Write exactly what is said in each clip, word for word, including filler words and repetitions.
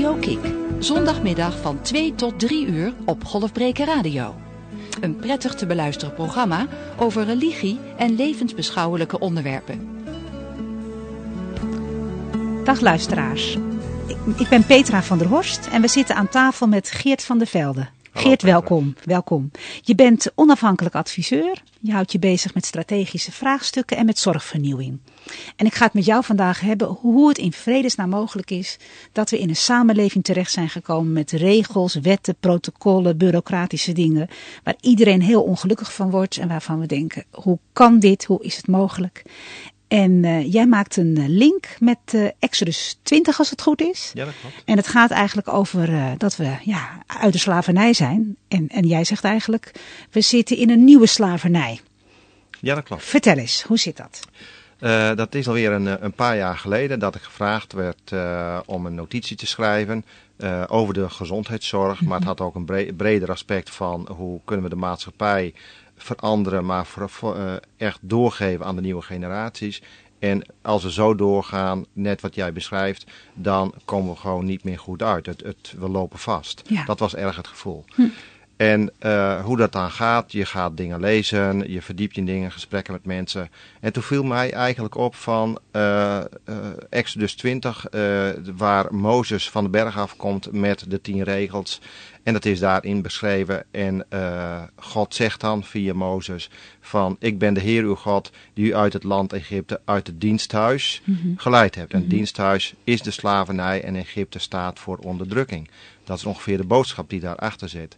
Radio Kiek. Zondagmiddag van twee tot drie uur op Golfbreker Radio. Een prettig te beluisteren programma over religie en levensbeschouwelijke onderwerpen. Dag luisteraars. Ik, ik ben Petra van der Horst en we zitten aan tafel met Geert van der Velde. Hallo, Geert, Petra. welkom, welkom. Je bent onafhankelijk adviseur. Je houdt je bezig met strategische vraagstukken en met zorgvernieuwing. En ik ga het met jou vandaag hebben hoe het in vredesnaam mogelijk is dat we in een samenleving terecht zijn gekomen met regels, wetten, protocollen, bureaucratische dingen, waar iedereen heel ongelukkig van wordt en waarvan we denken, hoe kan dit, hoe is het mogelijk? En uh, jij maakt een link met uh, Exodus twintig als het goed is. Ja, dat klopt. En het gaat eigenlijk over uh, dat we ja, uit de slavernij zijn. En, en jij zegt eigenlijk, we zitten in een nieuwe slavernij. Ja, dat klopt. Vertel eens, hoe zit dat? Uh, dat is alweer een, een paar jaar geleden dat ik gevraagd werd uh, om een notitie te schrijven uh, over de gezondheidszorg. Mm-hmm. Maar het had ook een bre- breder aspect van hoe kunnen we de maatschappij veranderen, maar voor, voor, uh, echt doorgeven aan de nieuwe generaties. En als we zo doorgaan, net wat jij beschrijft, dan komen we gewoon niet meer goed uit. Het, het, we lopen vast. Ja. Dat was erg het gevoel. Hm. En uh, hoe dat dan gaat, je gaat dingen lezen, je verdiept in dingen, gesprekken met mensen. En toen viel mij eigenlijk op van uh, uh, Exodus twintig, uh, waar Mozes van de berg afkomt met de tien regels. En dat is daarin beschreven. En uh, God zegt dan via Mozes van, ik ben de Heer uw God die u uit het land Egypte, uit het diensthuis mm-hmm. geleid hebt. En het mm-hmm. diensthuis is de slavernij en Egypte staat voor onderdrukking. Dat is ongeveer de boodschap die daarachter zit.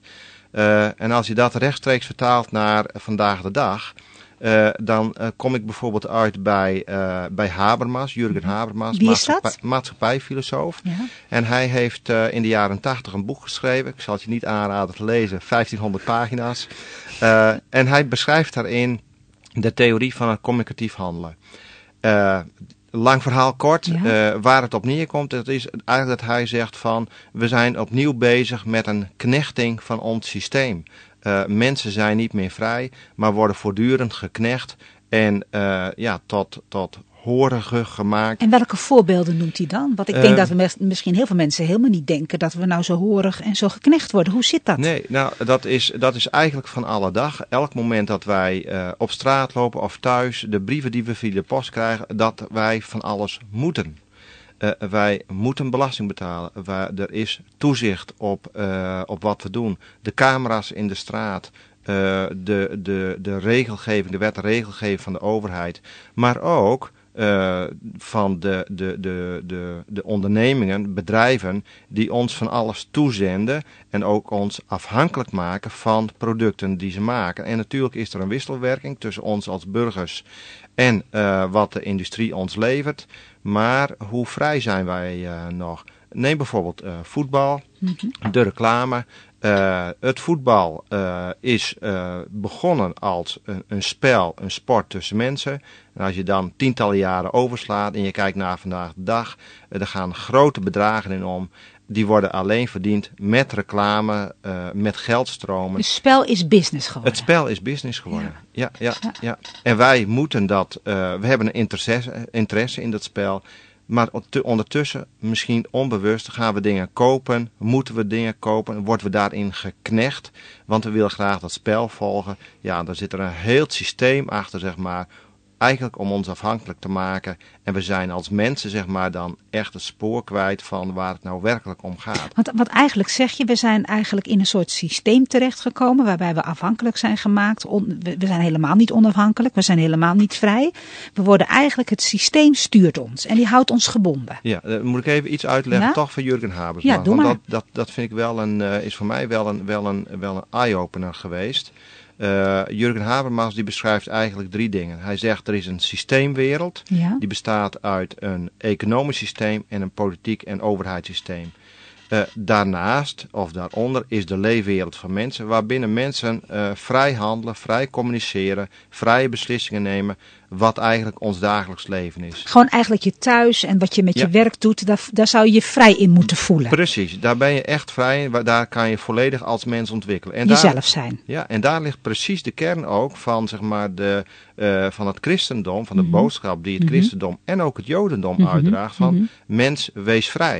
Uh, en als je dat rechtstreeks vertaalt naar vandaag de dag, uh, dan uh, kom ik bijvoorbeeld uit bij, uh, bij Habermas, Jürgen Habermas, Wie is dat? maatschappij, maatschappijfilosoof. Ja. En hij heeft uh, in de jaren tachtig een boek geschreven, ik zal het je niet aanraden te lezen, vijftienhonderd pagina's. Uh, en hij beschrijft daarin de theorie van het communicatief handelen. Uh, Lang verhaal kort, ja. uh, waar het op neerkomt, dat is eigenlijk dat hij zegt van, we zijn opnieuw bezig met een knechting van ons systeem. Uh, mensen zijn niet meer vrij, maar worden voortdurend geknecht en uh, ja, tot, tot horige gemaakt. En welke voorbeelden noemt hij dan? Want ik denk uh, dat we mes- misschien heel veel mensen helemaal niet denken dat we nou zo horig en zo geknecht worden. Hoe zit dat? Nee, nou dat is, dat is eigenlijk van alle dag. Elk moment dat wij uh, op straat lopen of thuis, de brieven die we via de post krijgen, dat wij van alles moeten. Uh, wij moeten belasting betalen. Wij, er is toezicht op, uh, op wat we doen. De camera's in de straat. Uh, de, de, de regelgeving, de wet en regelgeving van de overheid. Maar ook Uh, van de, de, de, de, de ondernemingen, bedrijven die ons van alles toezenden en ook ons afhankelijk maken van producten die ze maken. En natuurlijk is er een wisselwerking tussen ons als burgers en uh, wat de industrie ons levert. Maar hoe vrij zijn wij uh, nog? Neem bijvoorbeeld uh, voetbal, mm-hmm. de reclame. Uh, het voetbal uh, is uh, begonnen als een, een spel, een sport tussen mensen. En als je dan tientallen jaren overslaat en je kijkt naar vandaag de dag, uh, er gaan grote bedragen in om. Die worden alleen verdiend met reclame, uh, met geldstromen. Het spel is business geworden. Het spel is business geworden, ja, ja, ja. ja. En wij moeten dat, uh, we hebben een interesse, interesse in dat spel. Maar ondertussen, misschien onbewust, gaan we dingen kopen, moeten we dingen kopen, worden we daarin geknecht, want we willen graag dat spel volgen. Ja, daar zit er een heel systeem achter, zeg maar, eigenlijk om ons afhankelijk te maken. En we zijn als mensen, zeg maar, dan echt het spoor kwijt van waar het nou werkelijk om gaat. Want wat eigenlijk zeg je, we zijn eigenlijk in een soort systeem terechtgekomen waarbij we afhankelijk zijn gemaakt. On, we, we zijn helemaal niet onafhankelijk, we zijn helemaal niet vrij. We worden eigenlijk, het systeem stuurt ons en die houdt ons gebonden. Ja, dan moet ik even iets uitleggen, ja? toch van Jürgen Habermas. Ja, doe want maar. Dat, dat, dat vind ik wel een, uh, is voor mij wel een, wel een, wel een eye-opener geweest. Uh, Jürgen Habermas die beschrijft eigenlijk drie dingen. Hij zegt er is een systeemwereld, ja. die bestaat uit een economisch systeem en een politiek en overheidssysteem. Uh, daarnaast of daaronder is de leefwereld van mensen, waarbinnen mensen uh, vrij handelen, vrij communiceren, vrije beslissingen nemen, wat eigenlijk ons dagelijks leven is. Gewoon eigenlijk je thuis en wat je met ja. je werk doet, daar, daar zou je je vrij in moeten voelen. Precies, daar ben je echt vrij in, daar kan je volledig als mens ontwikkelen. En jezelf daar, zijn. Ja, en daar ligt precies de kern ook van, zeg maar, de, uh, van het christendom, van de mm-hmm. boodschap die het mm-hmm. christendom en ook het jodendom mm-hmm. uitdraagt, van mm-hmm. mens, wees vrij.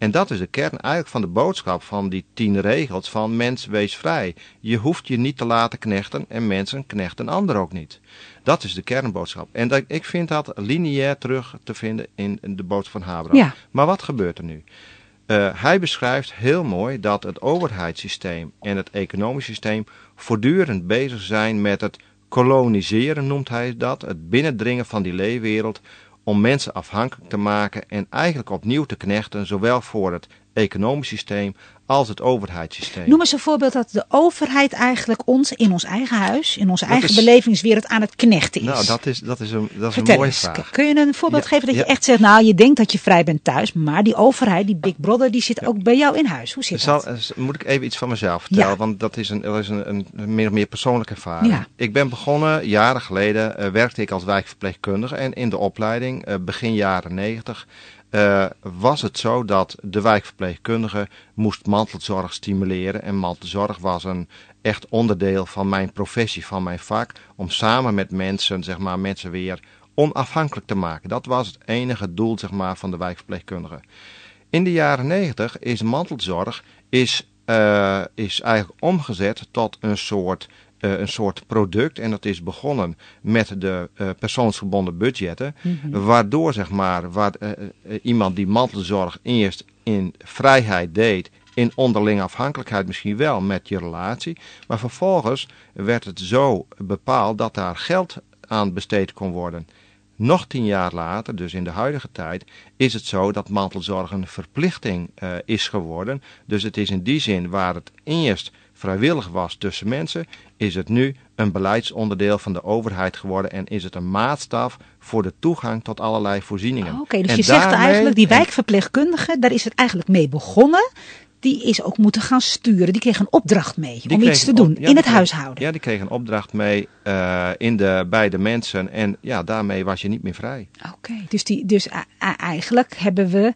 En dat is de kern eigenlijk van de boodschap van die tien regels van mens wees vrij. Je hoeft je niet te laten knechten en mensen knechten anderen ook niet. Dat is de kernboodschap. En dat, ik vind dat lineair terug te vinden in, in de boodschap van Habermas. Ja. Maar wat gebeurt er nu? Uh, hij beschrijft heel mooi dat het overheidssysteem en het economisch systeem voortdurend bezig zijn met het koloniseren, noemt hij dat. Het binnendringen van die leefwereld om mensen afhankelijk te maken en eigenlijk opnieuw te knechten, zowel voor het economisch systeem als het overheidssysteem. Noem eens een voorbeeld dat de overheid eigenlijk ons in ons eigen huis, in onze dat eigen is, belevingswereld aan het knechten is. Nou, dat is, dat is een, dat is Vertel een mooie eens, vraag. Kun je een voorbeeld ja, geven dat ja. je echt zegt, nou je denkt dat je vrij bent thuis, maar die overheid, die Big Brother, die zit ja. ook bij jou in huis. Hoe zit Zal, dat? Moet ik even iets van mezelf vertellen, ja. want dat is een, dat is een, een, een meer of meer persoonlijke ervaring. Ja. Ik ben begonnen, jaren geleden uh, werkte ik als wijkverpleegkundige en in de opleiding, uh, begin jaren negentig, Uh, was het zo dat de wijkverpleegkundige moest mantelzorg stimuleren. En mantelzorg was een echt onderdeel van mijn professie, van mijn vak. Om samen met mensen, zeg maar, mensen weer onafhankelijk te maken. Dat was het enige doel, zeg maar, van de wijkverpleegkundige. In de jaren negentig is mantelzorg is, uh, is eigenlijk omgezet tot een soort... Uh, een soort product en dat is begonnen met de uh, persoonsgebonden budgetten, mm-hmm. waardoor zeg maar waar, uh, uh, iemand die mantelzorg eerst in vrijheid deed, in onderlinge afhankelijkheid misschien wel met je relatie, maar vervolgens werd het zo bepaald dat daar geld aan besteed kon worden. Nog tien jaar later, dus in de huidige tijd, is het zo dat mantelzorg een verplichting uh, is geworden. Dus het is in die zin waar het eerst vrijwillig was tussen mensen, is het nu een beleidsonderdeel van de overheid geworden en is het een maatstaf voor de toegang tot allerlei voorzieningen. Oh, Oké, okay, dus en je daarmee, zegt eigenlijk, die wijkverpleegkundige, daar is het eigenlijk mee begonnen. Die is ook moeten gaan sturen. Die kreeg een opdracht mee om iets te doen op, ja, in het kreeg, huishouden. Ja, die kreeg een opdracht mee uh, in de, bij de mensen en ja, daarmee was je niet meer vrij. Oké, okay, dus, die, dus a, a, eigenlijk hebben we...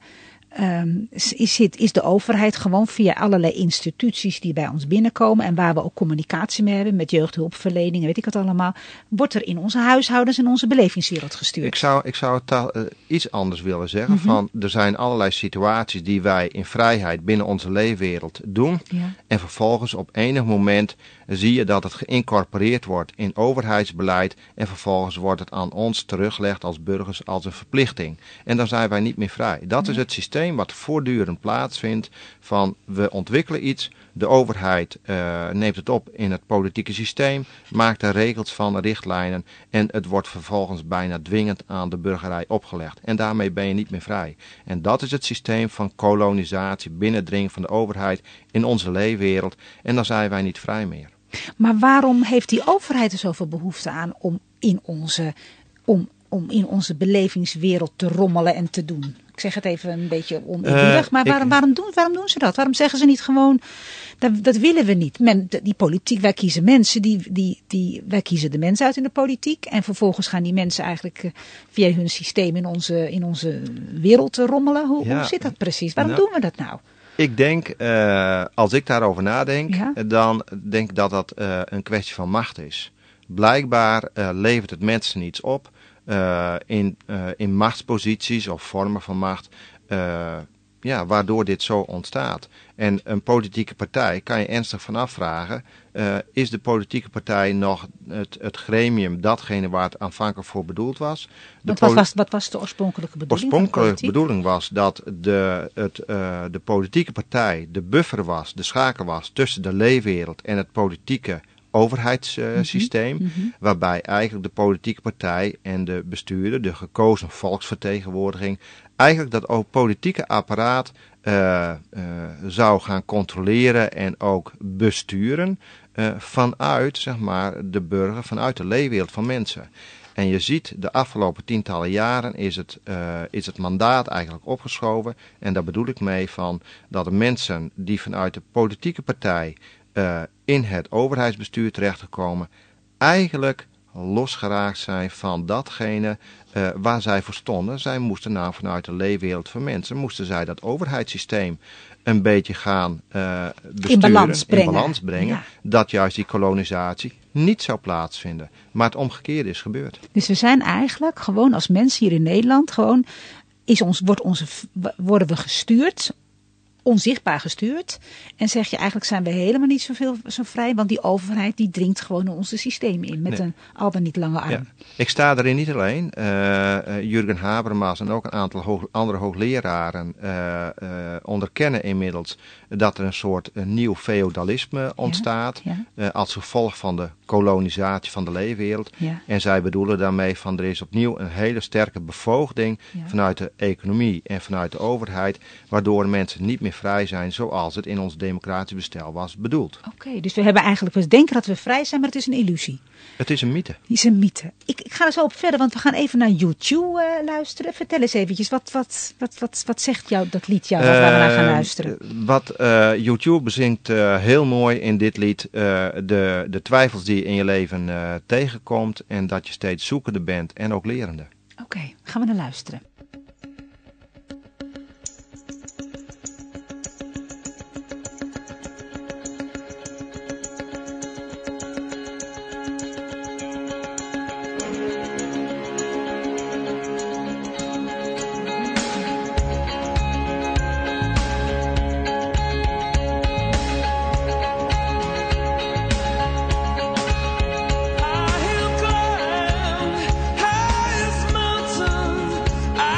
Um, is, het, is de overheid gewoon via allerlei instituties die bij ons binnenkomen en waar we ook communicatie mee hebben met jeugdhulpverlening en weet ik wat allemaal, wordt er in onze huishoudens en onze belevingswereld gestuurd? Ik zou, ik zou het uh, iets anders willen zeggen. Mm-hmm. Van, er zijn allerlei situaties die wij in vrijheid binnen onze leefwereld doen ja. en vervolgens op enig moment zie je dat het geïncorporeerd wordt in overheidsbeleid en vervolgens wordt het aan ons teruggelegd als burgers als een verplichting. En dan zijn wij niet meer vrij. Dat ja. is het systeem wat voortdurend plaatsvindt van we ontwikkelen iets, de overheid uh, neemt het op in het politieke systeem, maakt er regels van, richtlijnen en het wordt vervolgens bijna dwingend aan de burgerij opgelegd. En daarmee ben je niet meer vrij. En dat is het systeem van kolonisatie, binnendringen van de overheid in onze leefwereld en dan zijn wij niet vrij meer. Maar waarom heeft die overheid er zoveel behoefte aan om in onze, om, om in onze belevingswereld te rommelen en te doen? Ik zeg het even een beetje oneerbiedig, uh, maar waarom, ik, waarom, doen, waarom doen ze dat? Waarom zeggen ze niet gewoon, dat, dat willen we niet. Men, die politiek, wij kiezen mensen, die, die, die, wij kiezen de mensen uit in de politiek. En vervolgens gaan die mensen eigenlijk uh, via hun systeem in onze, in onze wereld rommelen. Hoe, ja, hoe zit dat precies? Waarom nou, doen we dat nou? Ik denk, uh, als ik daarover nadenk, ja? dan denk ik dat dat uh, een kwestie van macht is. Blijkbaar uh, levert het mensen iets op. Uh, in, uh, in machtsposities of vormen van macht, uh, ja, waardoor dit zo ontstaat. En een politieke partij kan je ernstig van afvragen, uh, is de politieke partij nog het, het gremium, datgene waar het aanvankelijk voor bedoeld was? Wat, wat, was, wat was de oorspronkelijke bedoeling? De oorspronkelijke bedoeling was dat de, het, uh, de politieke partij de buffer was, de schakel was tussen de leefwereld en het politieke overheidssysteem, uh, mm-hmm. waarbij eigenlijk de politieke partij en de bestuurder, de gekozen volksvertegenwoordiging, eigenlijk dat ook politieke apparaat uh, uh, zou gaan controleren en ook besturen uh, vanuit, zeg maar, de burger, vanuit de leefwereld van mensen. En je ziet, de afgelopen tientallen jaren is het, uh, is het mandaat eigenlijk opgeschoven. En daar bedoel ik mee van dat de mensen die vanuit de politieke partij uh, in het overheidsbestuur terechtgekomen, eigenlijk losgeraakt zijn van datgene uh, waar zij voor stonden. Zij moesten nou vanuit de leefwereld van mensen, moesten zij dat overheidssysteem een beetje gaan uh, besturen, in balans brengen, in balans brengen ja. dat juist die kolonisatie niet zou plaatsvinden. Maar het omgekeerde is gebeurd. Dus we zijn eigenlijk gewoon als mensen hier in Nederland, gewoon is ons, wordt onze, worden we gestuurd onzichtbaar gestuurd. En zeg je eigenlijk zijn we helemaal niet zoveel zo vrij. Want die overheid die dringt gewoon in onze systemen in. Met nee. een al dan niet lange arm. Ja. Ik sta erin niet alleen. Uh, uh, Jurgen Habermas en ook een aantal hoog, andere hoogleraren uh, uh, onderkennen inmiddels dat er een soort uh, nieuw feodalisme ontstaat. Ja, ja. Uh, als gevolg van de kolonisatie van de leefwereld. Ja. En zij bedoelen daarmee van er is opnieuw een hele sterke bevoogding ja. vanuit de economie en vanuit de overheid. Waardoor mensen niet meer vrij zijn zoals het in ons democratisch bestel was bedoeld. Oké, okay, dus we hebben eigenlijk, we denken dat we vrij zijn, maar het is een illusie. Het is een mythe. Het is een mythe. Ik, ik ga er zo op verder, want we gaan even naar U twee uh, luisteren. Vertel eens eventjes, wat, wat, wat, wat, wat zegt jou dat lied jou, waar uh, we naar gaan luisteren? Wat uh, U twee bezingt uh, heel mooi in dit lied, uh, de, de twijfels die je in je leven uh, tegenkomt en dat je steeds zoekende bent en ook lerende. Oké, okay, gaan we naar luisteren. I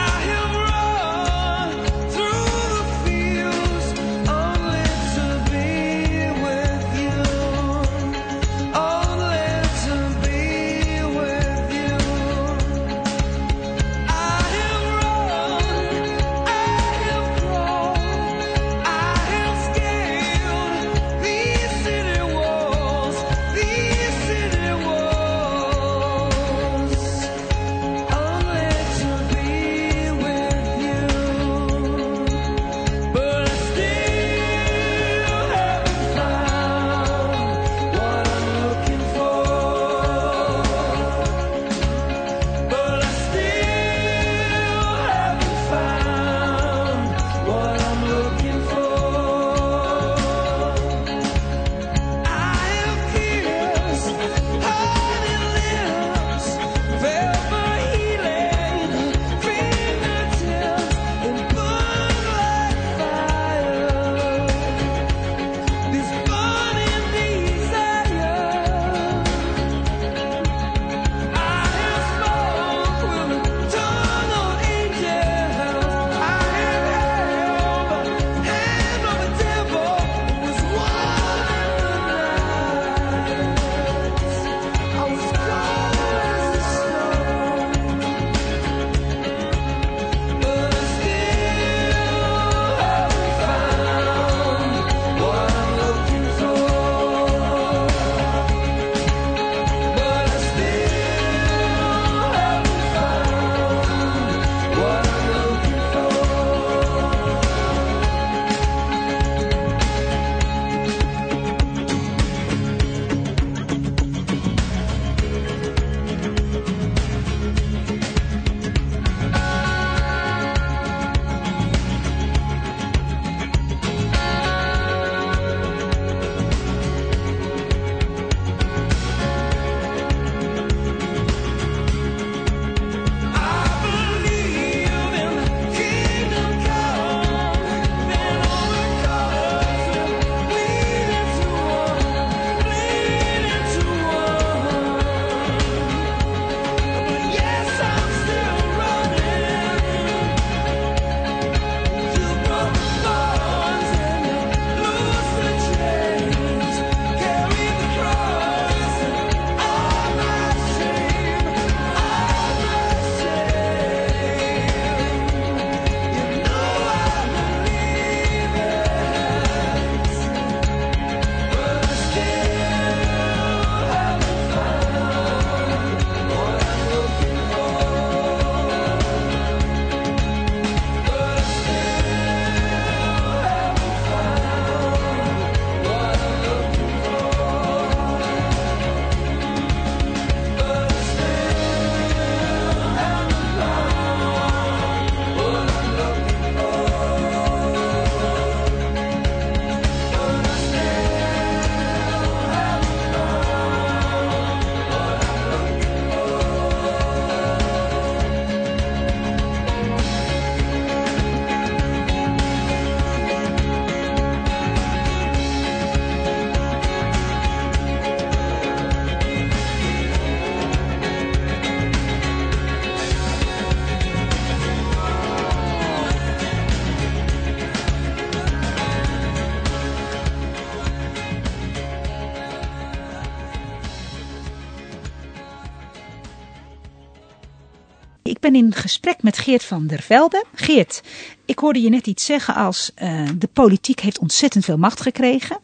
ik ben in gesprek met Geert van der Velde. Geert, ik hoorde je net iets zeggen als uh, de politiek heeft ontzettend veel macht gekregen.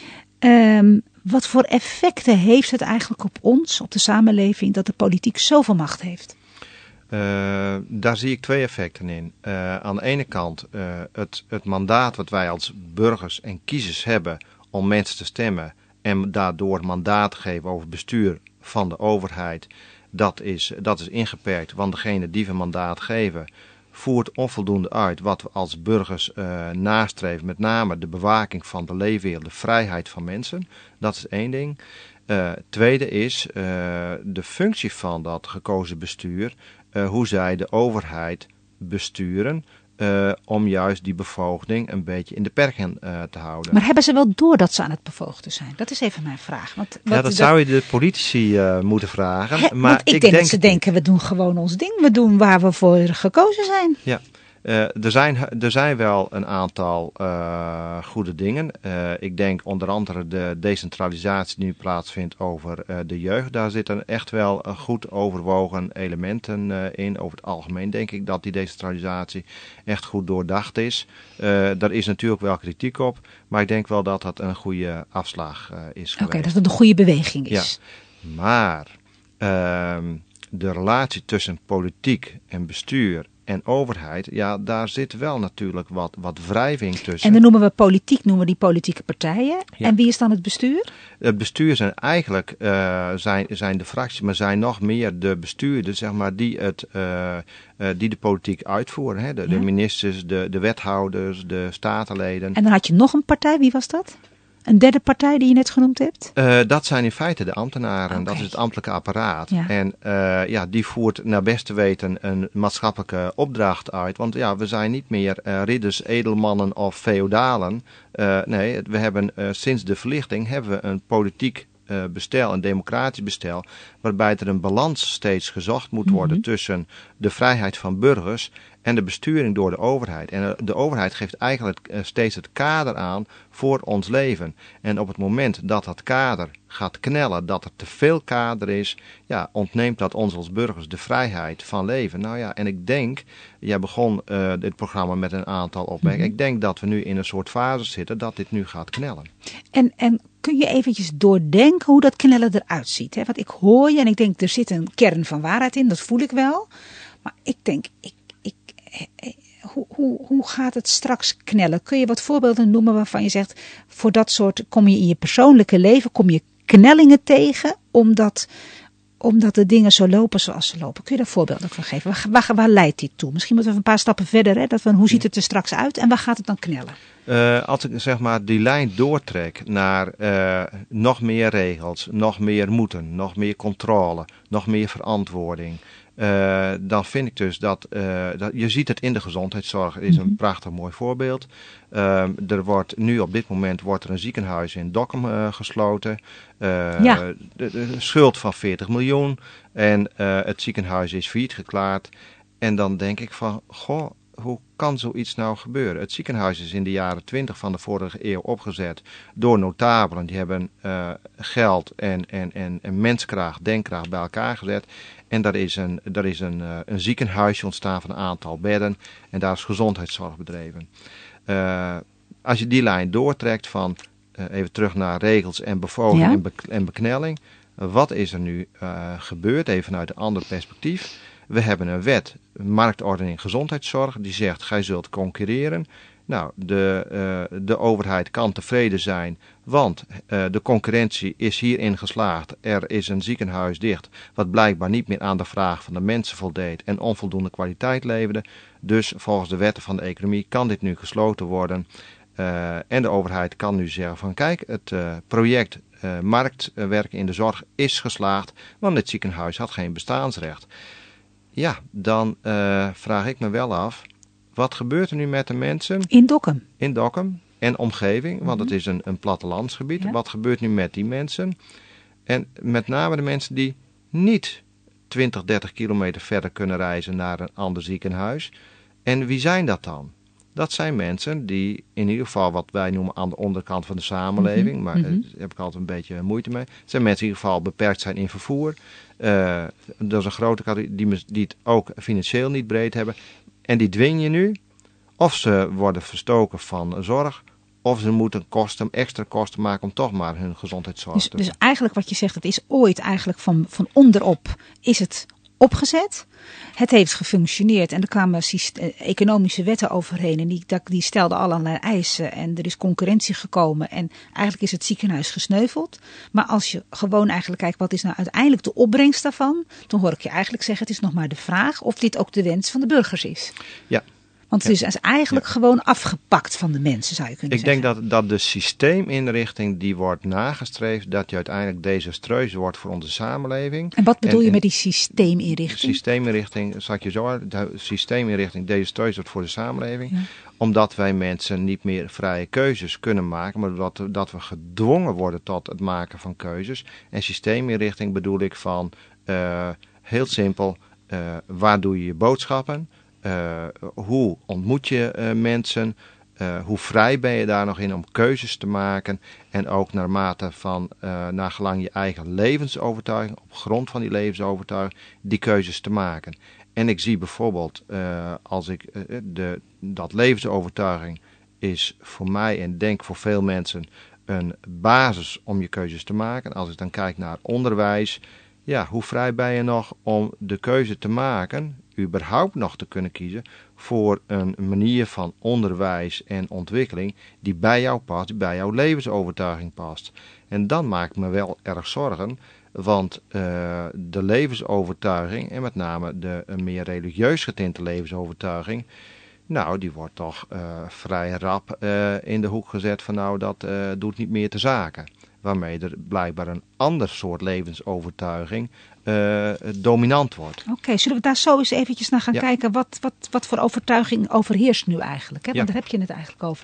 Um, wat voor effecten heeft het eigenlijk op ons, op de samenleving, dat de politiek zoveel macht heeft? Uh, daar zie ik twee effecten in. Uh, aan de ene kant uh, het, het mandaat wat wij als burgers en kiezers hebben om mensen te stemmen en daardoor mandaat te geven over bestuur van de overheid, dat is, dat is ingeperkt, want degene die we mandaat geven voert onvoldoende uit wat we als burgers uh, nastreven, met name de bewaking van de leefwereld, de vrijheid van mensen. Dat is één ding. Uh, tweede is uh, de functie van dat gekozen bestuur, uh, hoe zij de overheid besturen, uh, om juist die bevoogding een beetje in de perken uh, te houden. Maar hebben ze wel door dat ze aan het bevoogden zijn? Dat is even mijn vraag. Want, wat, ja, dat, dat zou je de politici uh, moeten vragen. He, maar want ik, ik denk, denk dat ze denken, we doen gewoon ons ding. We doen waar we voor gekozen zijn. Ja. Uh, er, zijn, er zijn wel een aantal uh, goede dingen. Uh, ik denk onder andere de decentralisatie die nu plaatsvindt over uh, de jeugd. Daar zitten echt wel uh, goed overwogen elementen uh, in. Over het algemeen denk ik dat die decentralisatie echt goed doordacht is. Uh, daar is natuurlijk wel kritiek op. Maar ik denk wel dat dat een goede afslag uh, is geweest. Oké, okay, dat het een goede beweging is. Ja, maar uh, de relatie tussen politiek en bestuur en overheid, ja, daar zit wel natuurlijk wat, wat wrijving tussen. En dan noemen we politiek, noemen we die politieke partijen. Ja. En wie is dan het bestuur? Het bestuur zijn eigenlijk uh, zijn, zijn de fracties, maar zijn nog meer de bestuurders, zeg maar, die, het, uh, uh, die de politiek uitvoeren. Hè? De, ja. de ministers, de, de wethouders, de statenleden. En dan had je nog een partij, wie was dat? Een derde partij die je net genoemd hebt? Uh, dat zijn in feite de ambtenaren. Okay. Dat is het ambtelijke apparaat. Ja. En uh, ja, die voert naar beste weten een maatschappelijke opdracht uit. Want ja, we zijn niet meer uh, ridders, edelmannen of feodalen. Uh, nee, we hebben uh, sinds de verlichting hebben we een politiek uh, bestel, een democratisch bestel, waarbij er een balans steeds gezocht moet worden mm-hmm. tussen de vrijheid van burgers en de besturing door de overheid. En de overheid geeft eigenlijk steeds het kader aan voor ons leven. En op het moment dat dat kader gaat knellen, dat er te veel kader is, ja, ontneemt dat ons als burgers de vrijheid van leven. Nou ja, en ik denk, jij begon uh, dit programma met een aantal opmerkingen. Mm-hmm. Ik denk dat we nu in een soort fase zitten dat dit nu gaat knellen. En, en kun je eventjes doordenken hoe dat knellen eruit ziet? Hè? Want ik hoor je en ik denk, er zit een kern van waarheid in, dat voel ik wel. Maar ik denk, ik Hoe, hoe, hoe gaat het straks knellen? Kun je wat voorbeelden noemen waarvan je zegt, voor dat soort kom je in je persoonlijke leven, kom je knellingen tegen, omdat, omdat de dingen zo lopen zoals ze lopen? Kun je daar voorbeelden van geven? Waar, waar, waar leidt dit toe? Misschien moeten we een paar stappen verder. Hè? Dat van, hoe ziet het er straks uit en waar gaat het dan knellen? Uh, als ik zeg maar die lijn doortrek naar uh, nog meer regels, nog meer moeten, nog meer controle, nog meer verantwoording. Uh, dan vind ik dus dat, uh, dat, je ziet het in de gezondheidszorg, het is een mm-hmm. prachtig mooi voorbeeld. Uh, er wordt nu op dit moment wordt er een ziekenhuis in Dokkum uh, gesloten. Uh, ja. de, de schuld van veertig miljoen en uh, het ziekenhuis is failliet verklaard. En dan denk ik van, goh, hoe kan zoiets nou gebeuren? Het ziekenhuis is in de jaren twintig van de vorige eeuw opgezet door notabelen. Die hebben uh, geld en, en, en, en menskracht, denkkracht bij elkaar gezet. En daar is, een, daar is een, uh, een ziekenhuisje ontstaan van een aantal bedden. En daar is gezondheidszorg bedreven. Uh, als je die lijn doortrekt van, uh, even terug naar regels en bevoging ja. en, be- en beknelling. Uh, wat is er nu uh, gebeurd? Even vanuit een ander perspectief. We hebben een wet, marktordening gezondheidszorg, die zegt, gij zult concurreren. Nou, de, uh, de overheid kan tevreden zijn, want uh, de concurrentie is hierin geslaagd. Er is een ziekenhuis dicht, wat blijkbaar niet meer aan de vraag van de mensen voldeed en onvoldoende kwaliteit leverde. Dus volgens de wetten van de economie kan dit nu gesloten worden. Uh, en de overheid kan nu zeggen van, kijk, het uh, project uh, marktwerken in de zorg is geslaagd, want dit ziekenhuis had geen bestaansrecht. Ja, dan uh, vraag ik me wel af, wat gebeurt er nu met de mensen? In Dokkum. In Dokkum en omgeving, want mm-hmm. het is een, een plattelandsgebied. Ja. Wat gebeurt nu met die mensen? En met name de mensen die niet twintig, dertig kilometer verder kunnen reizen naar een ander ziekenhuis. En wie zijn dat dan? Dat zijn mensen die in ieder geval wat wij noemen aan de onderkant van de samenleving. Mm-hmm. Maar mm-hmm. daar heb ik altijd een beetje moeite mee. Het zijn mensen die in ieder geval beperkt zijn in vervoer. Uh, dat is een grote categorie die, die het ook financieel niet breed hebben. En die dwing je nu. Of ze worden verstoken van zorg. Of ze moeten kosten, extra kosten maken om toch maar hun gezondheidszorg dus, te doen. Dus eigenlijk wat je zegt, het is ooit eigenlijk van, van onderop is het opgezet. Het heeft gefunctioneerd en er kwamen syste- economische wetten overheen en die, die stelden allerlei eisen en er is concurrentie gekomen en eigenlijk is het ziekenhuis gesneuveld. Maar als je gewoon eigenlijk kijkt wat is nou uiteindelijk de opbrengst daarvan, dan hoor ik je eigenlijk zeggen het is nog maar de vraag of dit ook de wens van de burgers is. Ja. Want het is eigenlijk ja. gewoon afgepakt van de mensen, zou je kunnen Ik zeggen. denk dat, dat de systeeminrichting die wordt nagestreefd, dat je uiteindelijk desastreus wordt voor onze samenleving. En wat bedoel en, je en met die systeeminrichting? Systeeminrichting, zal ik je zo uit, de systeeminrichting desastreus wordt voor de samenleving. Ja. Omdat wij mensen niet meer vrije keuzes kunnen maken, maar dat, dat we gedwongen worden tot het maken van keuzes. En systeeminrichting bedoel ik van, uh, heel simpel, uh, waar doe je je boodschappen? Uh, hoe ontmoet je uh, mensen? Uh, hoe vrij ben je daar nog in om keuzes te maken? En ook naarmate van, uh, naar gelang je eigen levensovertuiging, op grond van die levensovertuiging, die keuzes te maken. En ik zie bijvoorbeeld, uh, als ik, uh, de, dat levensovertuiging is voor mij en denk voor veel mensen een basis om je keuzes te maken. Als ik dan kijk naar onderwijs, ja, hoe vrij ben je nog om de keuze te maken, überhaupt nog te kunnen kiezen voor een manier van onderwijs en ontwikkeling die bij jou past, die bij jouw levensovertuiging past. En dan maak ik me wel erg zorgen, want uh, de levensovertuiging en met name de uh, meer religieus getinte levensovertuiging, nou, die wordt toch uh, vrij rap uh, in de hoek gezet van nou, dat uh, doet niet meer te zaken. Waarmee er blijkbaar een ander soort levensovertuiging uh, dominant wordt. Oké, okay, zullen we daar zo eens eventjes naar gaan ja. kijken wat, wat, wat voor overtuiging overheerst nu eigenlijk? Hè? Want ja. daar heb je het eigenlijk over.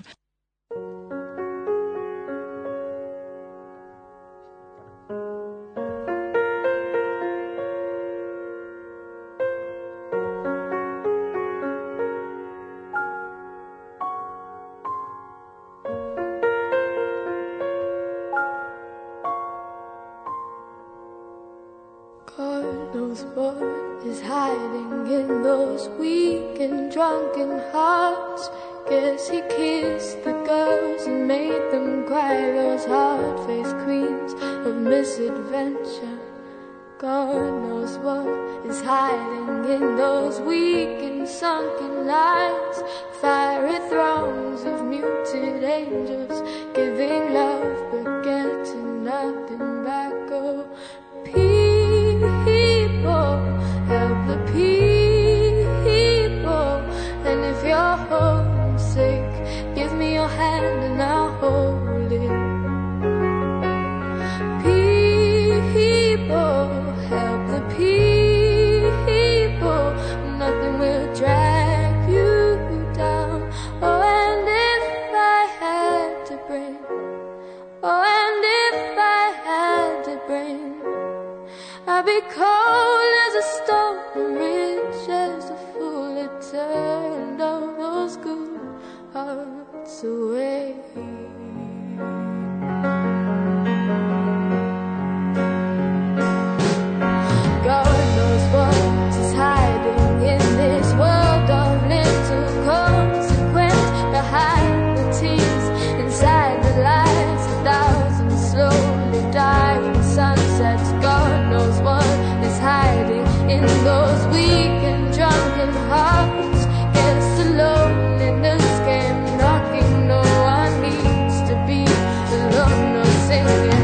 Drunken hearts, guess he kissed the girls and made them cry, those hard-faced queens of misadventure. God knows what is hiding in those weak and sunken lines, fiery throngs of muted angels giving love but getting nothing back. Oh, people, help the people. And if you're homesick, give me your hand and I'll hold it. People, help the people. Nothing will drag you down. Oh, and if I had to bring, oh, and if I had to bring, I'd be cold as a stone and rich as a fool that turned all those good hearts away. God knows what is hiding in this world of little consequence, behind the tears, inside the lights, a thousand slowly dying sunsets. God knows what is hiding in those weak and drunken hearts. Guess the loneliness came knocking. No one needs to be alone or singing.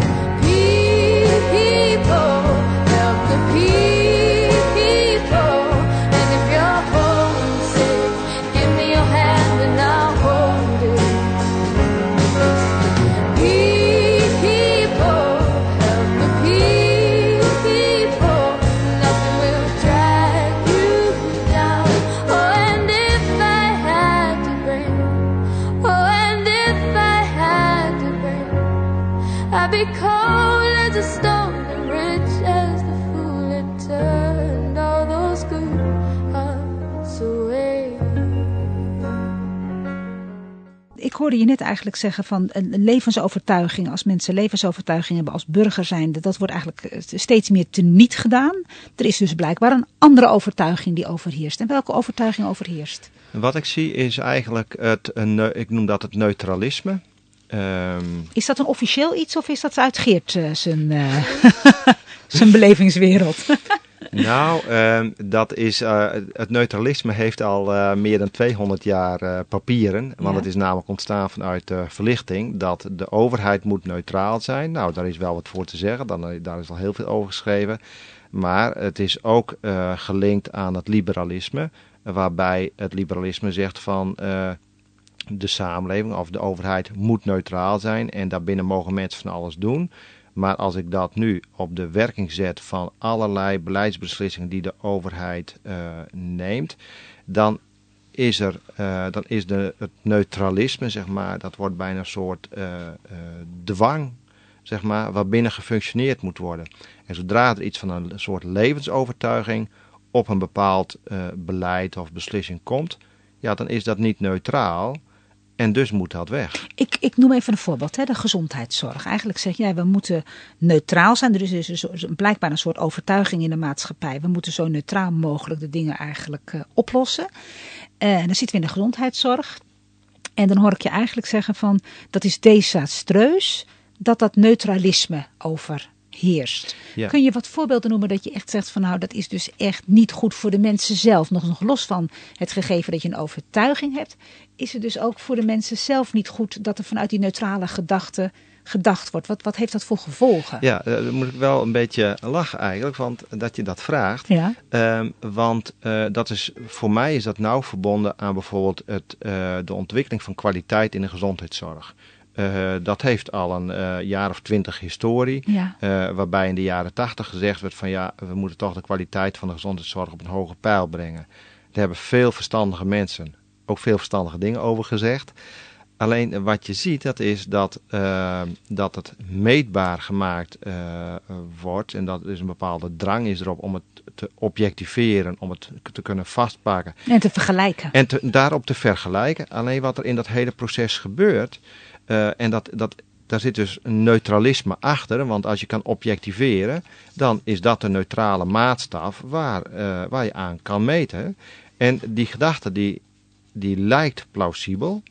People, help the people. And if you're homesick, give me your hand and I'll hold it. People, help the people. Nothing will drag you down. Oh, and if I had to bring, oh, and if I had to bring, I'd be cold as a stone and rich as the fool that turned all those good hearts away. ik hoorde je net eigenlijk zeggen van een levensovertuiging, als mensen levensovertuiging hebben als burger zijnde, dat wordt eigenlijk steeds meer teniet gedaan. Er is dus blijkbaar een andere overtuiging die overheerst. En welke overtuiging overheerst? Wat ik zie is eigenlijk, het, een, ik noem dat het neutralisme. Um, is dat een officieel iets of is dat uit Geert uh, zijn, uh, zijn belevingswereld? Nou, um, dat is, uh, het neutralisme heeft al uh, meer dan tweehonderd jaar uh, papieren. Want ja. Het is namelijk ontstaan vanuit de verlichting dat de overheid moet neutraal zijn. Nou, daar is wel wat voor te zeggen. Dan, daar is al heel veel over geschreven. Maar het is ook uh, gelinkt aan het liberalisme. Waarbij het liberalisme zegt van uh, de samenleving of de overheid moet neutraal zijn. En daarbinnen mogen mensen van alles doen. Maar als ik dat nu op de werking zet van allerlei beleidsbeslissingen die de overheid uh, neemt, dan is er, uh, dan is de, het neutralisme, zeg maar, dat wordt bijna een soort uh, uh, dwang, zeg maar, waarbinnen gefunctioneerd moet worden. En zodra er iets van een soort levensovertuiging op een bepaald uh, beleid of beslissing komt, ja, dan is dat niet neutraal. En dus moet dat weg. Ik, ik noem even een voorbeeld, hè, de gezondheidszorg. Eigenlijk zeg jij, we moeten neutraal zijn. Er is dus een, blijkbaar een soort overtuiging in de maatschappij. We moeten zo neutraal mogelijk de dingen eigenlijk uh, oplossen. Uh, en dan zitten we in de gezondheidszorg. En dan hoor ik je eigenlijk zeggen van, dat is desastreus dat dat neutralisme overheerst. Ja. Kun je wat voorbeelden noemen dat je echt zegt van nou, dat is dus echt niet goed voor de mensen zelf. Nog, nog los van het gegeven dat je een overtuiging hebt, is het dus ook voor de mensen zelf niet goed dat er vanuit die neutrale gedachte gedacht wordt. Wat, wat heeft dat voor gevolgen? Ja, dan moet ik wel een beetje lachen eigenlijk, want dat je dat vraagt. Ja. Um, want uh, dat is, voor mij is dat nauw verbonden aan bijvoorbeeld het, uh, de ontwikkeling van kwaliteit in de gezondheidszorg. Uh, dat heeft al een uh, jaar of twintig historie, ja. uh, waarbij in de jaren tachtig gezegd werd van ja, we moeten toch de kwaliteit van de gezondheidszorg op een hoge pijl brengen. Daar hebben veel verstandige mensen ook veel verstandige dingen over gezegd. Alleen wat je ziet, dat is dat, uh, dat het meetbaar gemaakt uh, wordt. En dat is een bepaalde drang is erop om het te objectiveren, om het te kunnen vastpakken. En te vergelijken. En te, daarop te vergelijken. Alleen wat er in dat hele proces gebeurt, uh, en dat, dat, daar zit dus een neutralisme achter. Want als je kan objectiveren, dan is dat de neutrale maatstaf waar, uh, waar je aan kan meten. En die gedachte die, die lijkt plausibel.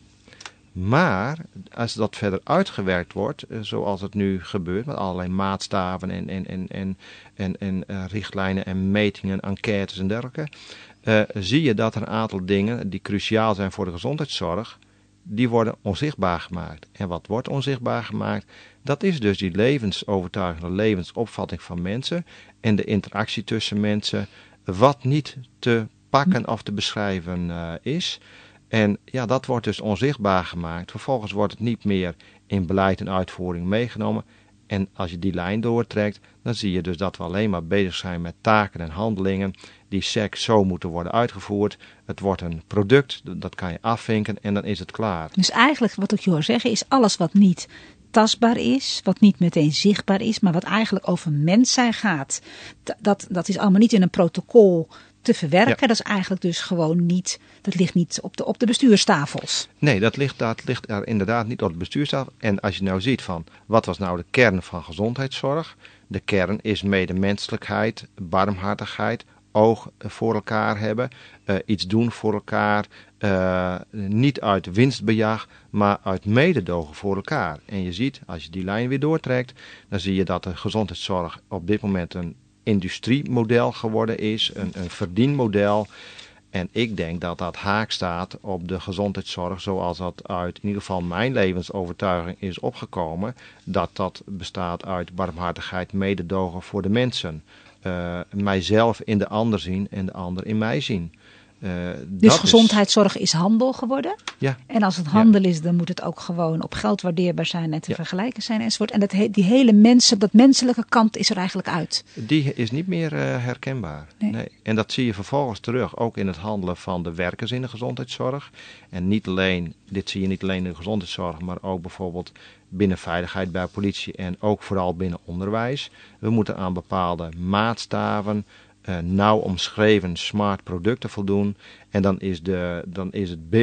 Maar als dat verder uitgewerkt wordt, zoals het nu gebeurt, met allerlei maatstaven en, en, en, en, en, en uh, richtlijnen en metingen, enquêtes en dergelijke, uh, zie je dat er een aantal dingen die cruciaal zijn voor de gezondheidszorg, die worden onzichtbaar gemaakt. En wat wordt onzichtbaar gemaakt? Dat is dus die levensovertuiging, de levensopvatting van mensen en de interactie tussen mensen, wat niet te pakken of te beschrijven uh, is. En ja, dat wordt dus onzichtbaar gemaakt. Vervolgens wordt het niet meer in beleid en uitvoering meegenomen. En als je die lijn doortrekt, dan zie je dus dat we alleen maar bezig zijn met taken en handelingen die sec zo moeten worden uitgevoerd. Het wordt een product, dat kan je afvinken en dan is het klaar. Dus eigenlijk wat ik je hoor zeggen is alles wat niet tastbaar is, wat niet meteen zichtbaar is, maar wat eigenlijk over mens zijn gaat. Dat, dat is allemaal niet in een protocol te verwerken. Ja. Dat is eigenlijk dus gewoon niet, dat ligt niet op de, op de bestuurstafels. Nee, dat ligt, dat ligt daar inderdaad niet op de bestuurstafel. En als je nou ziet van, wat was nou de kern van gezondheidszorg? De kern is medemenselijkheid, barmhartigheid, oog voor elkaar hebben, uh, iets doen voor elkaar, uh, niet uit winstbejag, maar uit mededogen voor elkaar. En je ziet, als je die lijn weer doortrekt, dan zie je dat de gezondheidszorg op dit moment een industriemodel geworden is, een, een verdienmodel. En ik denk dat dat haak staat op de gezondheidszorg zoals dat uit in ieder geval mijn levensovertuiging is opgekomen. Dat dat bestaat uit barmhartigheid, mededogen voor de mensen. Uh, mijzelf in de ander zien en de ander in mij zien. Uh, dus gezondheidszorg is... is handel geworden. Ja. En als het handel ja. is, dan moet het ook gewoon op geld waardeerbaar zijn en te ja. vergelijken zijn enzovoort. En dat he, die hele mensen, dat menselijke kant is er eigenlijk uit. Die is niet meer uh, herkenbaar. Nee. Nee. En dat zie je vervolgens terug, ook in het handelen van de werkers in de gezondheidszorg. En niet alleen, dit zie je niet alleen in de gezondheidszorg, maar ook bijvoorbeeld binnen veiligheid bij politie en ook vooral binnen onderwijs. We moeten aan bepaalde maatstaven, Uh, nauw omschreven smart producten voldoen. En dan is, de, dan is het beeld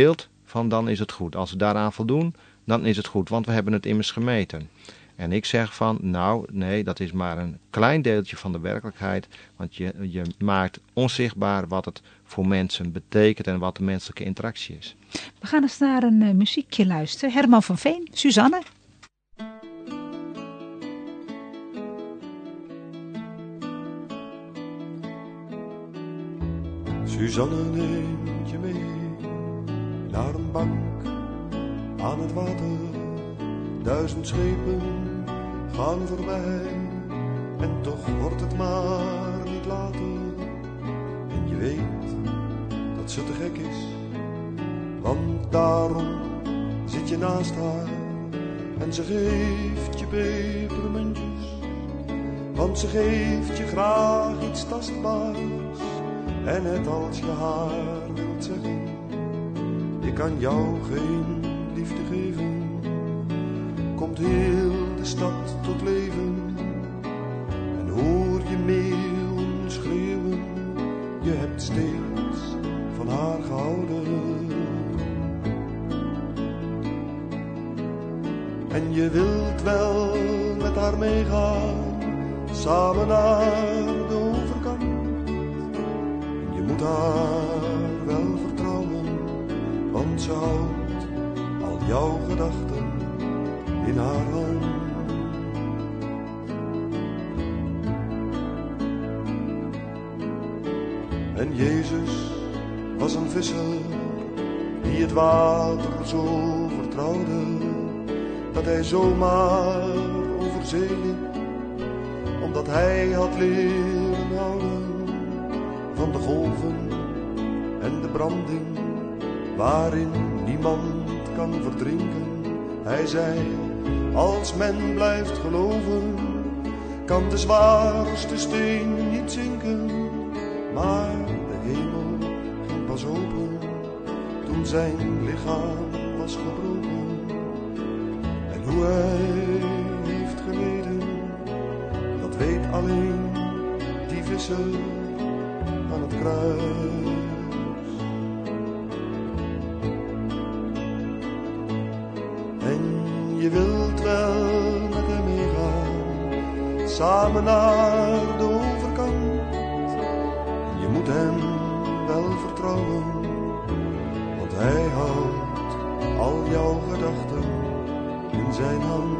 van dan is het goed. Als we daaraan voldoen, dan is het goed, want we hebben het immers gemeten. En ik zeg van, nou nee, dat is maar een klein deeltje van de werkelijkheid. Want je, je maakt onzichtbaar wat het voor mensen betekent en wat de menselijke interactie is. We gaan eens naar een uh, muziekje luisteren. Herman van Veen, Suzanne. Suzanne neemt je mee naar een bank aan het water. Duizend schepen gaan voorbij en toch wordt het maar niet later. En je weet dat ze te gek is, want daarom zit je naast haar. En ze geeft je pepermuntjes, want ze geeft je graag iets tastbaars. En net als je haar wilt zeggen, ik kan jou geen liefde geven, komt heel de stad tot leven. En hoor je meeuwen schreeuwen, je hebt steeds van haar gehouden. En je wilt wel met haar meegaan, samen naar de overkant. En je moet haar wel vertrouwen, want ze houdt al jouw gedachten in haar hand. En Jezus was een visser die het water zo vertrouwde, dat hij zomaar over zee liep, omdat hij had leren houden van de golven en de branding, waarin niemand kan verdrinken. Hij zei, als men blijft geloven, kan de zwaarste steen niet zinken. Maar de hemel ging pas open, toen zijn lichaam was gebroken. En hoe hij heeft geleden, dat weet alleen die visser aan het kruis. En je wilt wel met hem meegaan, samen naar de overkant. En je moet hem wel vertrouwen, want hij houdt al jouw gedachten in zijn hand.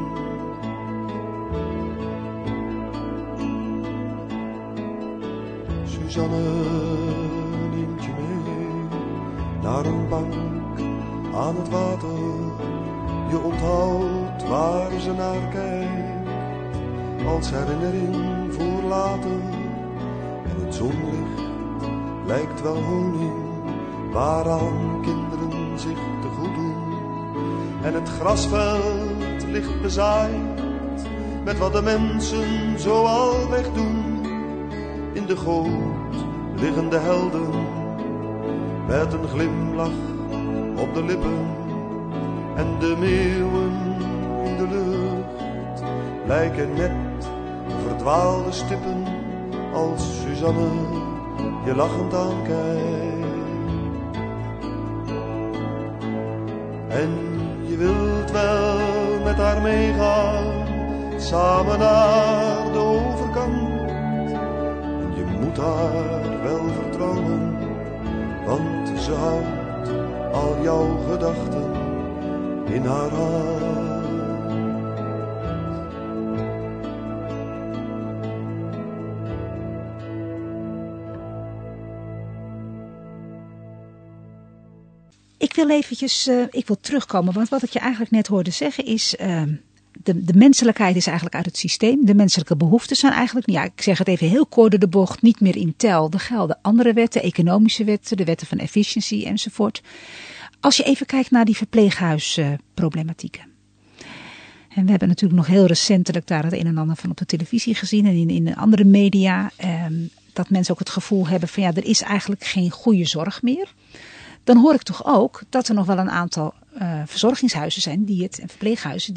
Suzanne neemt je mee naar een bank aan het water. Je onthoudt waar ze naar kijkt, als herinnering voor later. En het zonlicht lijkt wel honing, waaraan kinderen zich te goed doen. En het grasveld ligt bezaaid met wat de mensen zo al wegdoen. In de goot liggen de helden met een glimlach op de lippen. En de meeuwen in de lucht lijken net verdwaalde stippen, als Suzanne je lachend aankijkt. En je wilt wel met haar meegaan, samen naar de overkant. En je moet haar wel vertrouwen, want ze houdt al jouw gedachten in haar hand. Ik wil eventjes, uh, ik wil terugkomen, want wat ik je eigenlijk net hoorde zeggen is, uh, de, de menselijkheid is eigenlijk uit het systeem. De menselijke behoeften zijn eigenlijk, ja, ik zeg het even heel kort door de bocht, niet meer in tel. Er gelden andere wetten, economische wetten, de wetten van efficiëntie enzovoort. Als je even kijkt naar die verpleeghuisproblematieken. En we hebben natuurlijk nog heel recentelijk daar het een en ander van op de televisie gezien en in, in andere media. Um, dat mensen ook het gevoel hebben van ja, er is eigenlijk geen goede zorg meer. Dan hoor ik toch ook dat er nog wel een aantal uh, verzorgingshuizen zijn die het, en verpleeghuizen die het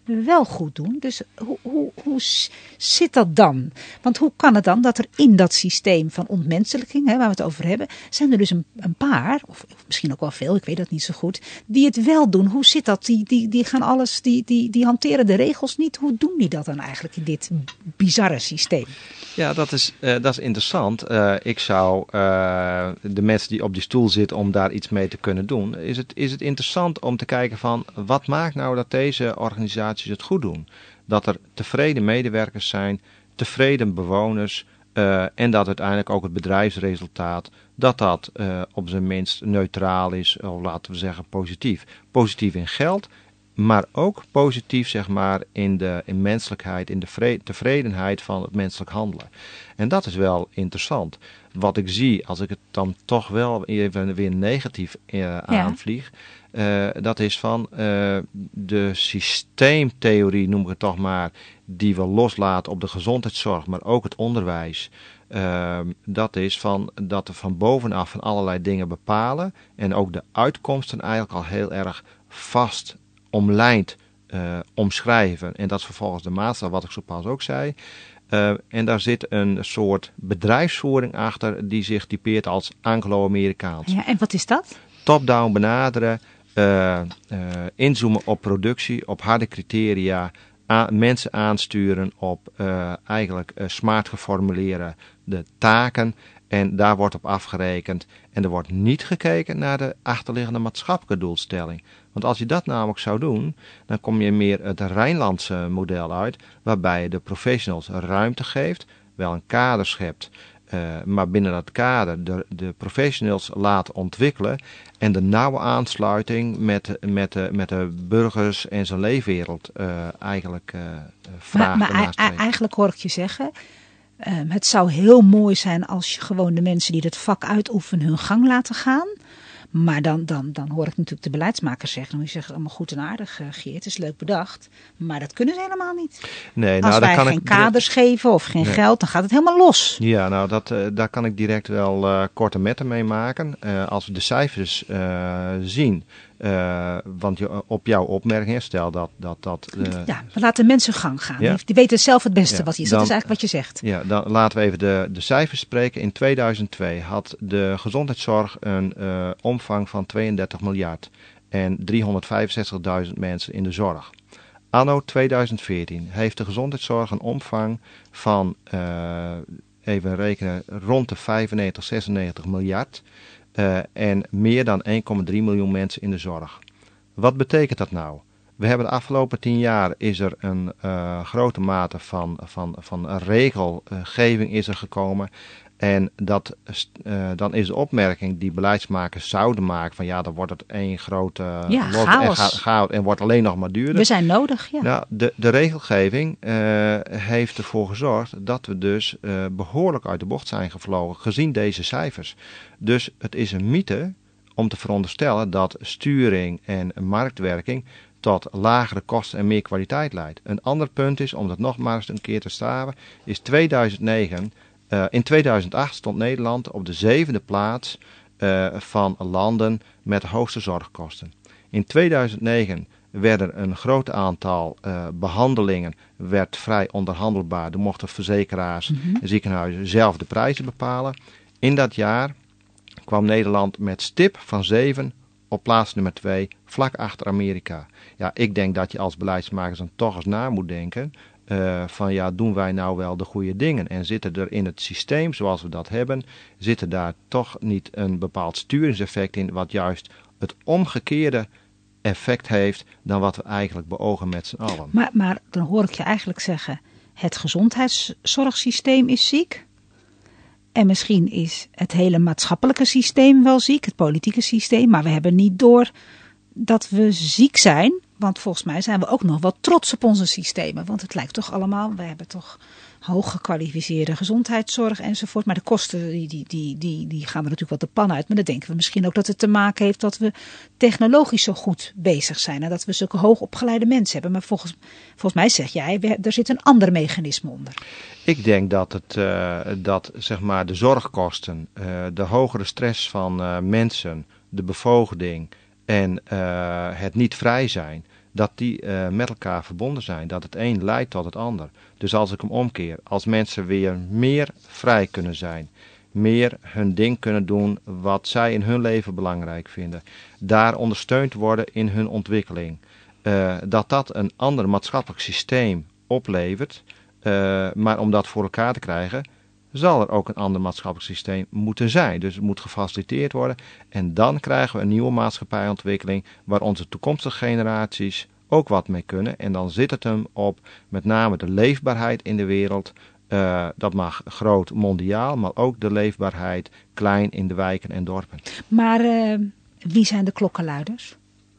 wel goed doen. Dus hoe, hoe, hoe zit dat dan? Want hoe kan het dan dat er in dat systeem van ontmenselijking, hè, waar we het over hebben, zijn er dus een, een paar, of misschien ook wel veel, ik weet dat niet zo goed, die het wel doen. Hoe zit dat? Die, die, die gaan alles, die, die, die hanteren de regels niet. Hoe doen die dat dan eigenlijk in dit bizarre systeem? Ja, dat is, uh, dat is interessant. Uh, ik zou uh, de mensen die op die stoel zitten om daar iets mee te kunnen doen, is het, is het interessant om te kijken van wat maakt nou dat deze organisaties het goed doen? Dat er tevreden medewerkers zijn, tevreden bewoners uh, en dat uiteindelijk ook het bedrijfsresultaat, dat dat uh, op zijn minst neutraal is, of laten we zeggen positief. Positief in geld, maar ook positief zeg maar in de in menselijkheid, in de vre- tevredenheid van het menselijk handelen. En dat is wel interessant. Wat ik zie, als ik het dan toch wel even weer negatief uh, aanvlieg, uh, dat is van uh, de systeemtheorie, noem ik het toch maar, die we loslaten op de gezondheidszorg, maar ook het onderwijs. Uh, dat is van dat we van bovenaf van allerlei dingen bepalen en ook de uitkomsten eigenlijk al heel erg vast omlijnd uh, omschrijven. En dat is vervolgens de maatstaf, wat ik zo pas ook zei. Uh, en daar zit een soort bedrijfsvoering achter die zich typeert als Anglo-Amerikaans. Ja, en wat is dat? Top-down benaderen, uh, uh, inzoomen op productie, op harde criteria, a- mensen aansturen op uh, eigenlijk uh, smart geformuleerde de taken. En daar wordt op afgerekend. En er wordt niet gekeken naar de achterliggende maatschappelijke doelstelling. Want als je dat namelijk zou doen, dan kom je meer het Rijnlandse model uit, waarbij je de professionals ruimte geeft, wel een kader schept, uh, maar binnen dat kader de, de professionals laat ontwikkelen en de nauwe aansluiting met, met, de, met de burgers en zijn leefwereld uh, eigenlijk uh, vraagt. Maar, maar a- a- eigenlijk hoor ik je zeggen, Um, het zou heel mooi zijn als je gewoon de mensen die het vak uitoefenen hun gang laten gaan. Maar dan, dan, dan hoor ik natuurlijk de beleidsmakers zeggen. Die zeggen allemaal goed en aardig, uh, Geert, het is leuk bedacht. Maar dat kunnen ze helemaal niet. Nee, als nou, wij kan geen ik kaders direct... geven of geen nee. geld, dan gaat het helemaal los. Ja, nou, dat, uh, daar kan ik direct wel uh, korte metten mee maken. Uh, als we de cijfers uh, zien, uh, want je, op jouw opmerking, stel dat... dat, dat uh, ja, we laten mensen gang gaan. Ja? Die, die weten zelf het beste ja, wat is. Dan, Dat is eigenlijk wat je zegt. Ja, dan laten we even de, de cijfers spreken. In tweeduizend twee had de gezondheidszorg een uh, omvang van tweeëndertig miljard en driehonderdvijfenzestigduizend mensen in de zorg. Anno tweeduizend veertien heeft de gezondheidszorg een omvang van, uh, even rekenen, rond de vijfennegentig, zesennegentig miljard uh, en meer dan één komma drie miljoen mensen in de zorg. Wat betekent dat nou? We hebben de afgelopen tien jaar is er een uh, grote mate van, van, van regelgeving is er gekomen. En dat, uh, dan is de opmerking die beleidsmakers zouden maken van ja, dan wordt het één grote ja, los chaos. en, ga, ga, en wordt alleen nog maar duurder. We zijn nodig, ja. Nou, de, de regelgeving uh, heeft ervoor gezorgd dat we dus uh, behoorlijk uit de bocht zijn gevlogen, gezien deze cijfers. Dus het is een mythe om te veronderstellen dat sturing en marktwerking tot lagere kosten en meer kwaliteit leidt. Een ander punt is, om dat nog maar eens een keer te staven, is tweeduizend negen... Uh, in tweeduizend acht stond Nederland op de zevende plaats uh, van landen met de hoogste zorgkosten. In tweeduizend negen werden een groot aantal uh, behandelingen werd vrij onderhandelbaar. Dan mochten verzekeraars mm-hmm. en ziekenhuizen zelf de prijzen bepalen. In dat jaar kwam Nederland met stip van zeven op plaats nummer twee, vlak achter Amerika. Ja, ik denk dat je als beleidsmakers dan toch eens na moet denken. Uh, van ja, doen wij nou wel de goede dingen? En zitten er in het systeem zoals we dat hebben, zitten daar toch niet een bepaald sturingseffect in, wat juist het omgekeerde effect heeft dan wat we eigenlijk beogen met z'n allen. Maar, maar dan hoor ik je eigenlijk zeggen, het gezondheidszorgsysteem is ziek. En misschien is het hele maatschappelijke systeem wel ziek, het politieke systeem, maar we hebben niet door dat we ziek zijn. Want volgens mij zijn we ook nog wel trots op onze systemen. Want het lijkt toch allemaal, we hebben toch hoog gekwalificeerde gezondheidszorg enzovoort. Maar de kosten die, die, die, die, die gaan er natuurlijk wel de pan uit. Maar dan denken we misschien ook dat het te maken heeft dat we technologisch zo goed bezig zijn. En dat we zulke hoogopgeleide mensen hebben. Maar volgens, volgens mij zeg jij, we, er zit een ander mechanisme onder. Ik denk dat, het, uh, dat zeg maar, de zorgkosten, uh, de hogere stress van uh, mensen, de bevoogding en uh, het niet vrij zijn, dat die uh, met elkaar verbonden zijn. Dat het een leidt tot het ander. Dus als ik hem omkeer, als mensen weer meer vrij kunnen zijn, meer hun ding kunnen doen wat zij in hun leven belangrijk vinden, daar ondersteund worden in hun ontwikkeling, uh, dat dat een ander maatschappelijk systeem oplevert, uh, maar om dat voor elkaar te krijgen, zal er ook een ander maatschappelijk systeem moeten zijn. Dus het moet gefaciliteerd worden. En dan krijgen we een nieuwe maatschappijontwikkeling waar onze toekomstige generaties ook wat mee kunnen. En dan zit het hem op met name de leefbaarheid in de wereld. Uh, dat mag groot mondiaal, maar ook de leefbaarheid klein in de wijken en dorpen. Maar uh, wie zijn de klokkenluiders?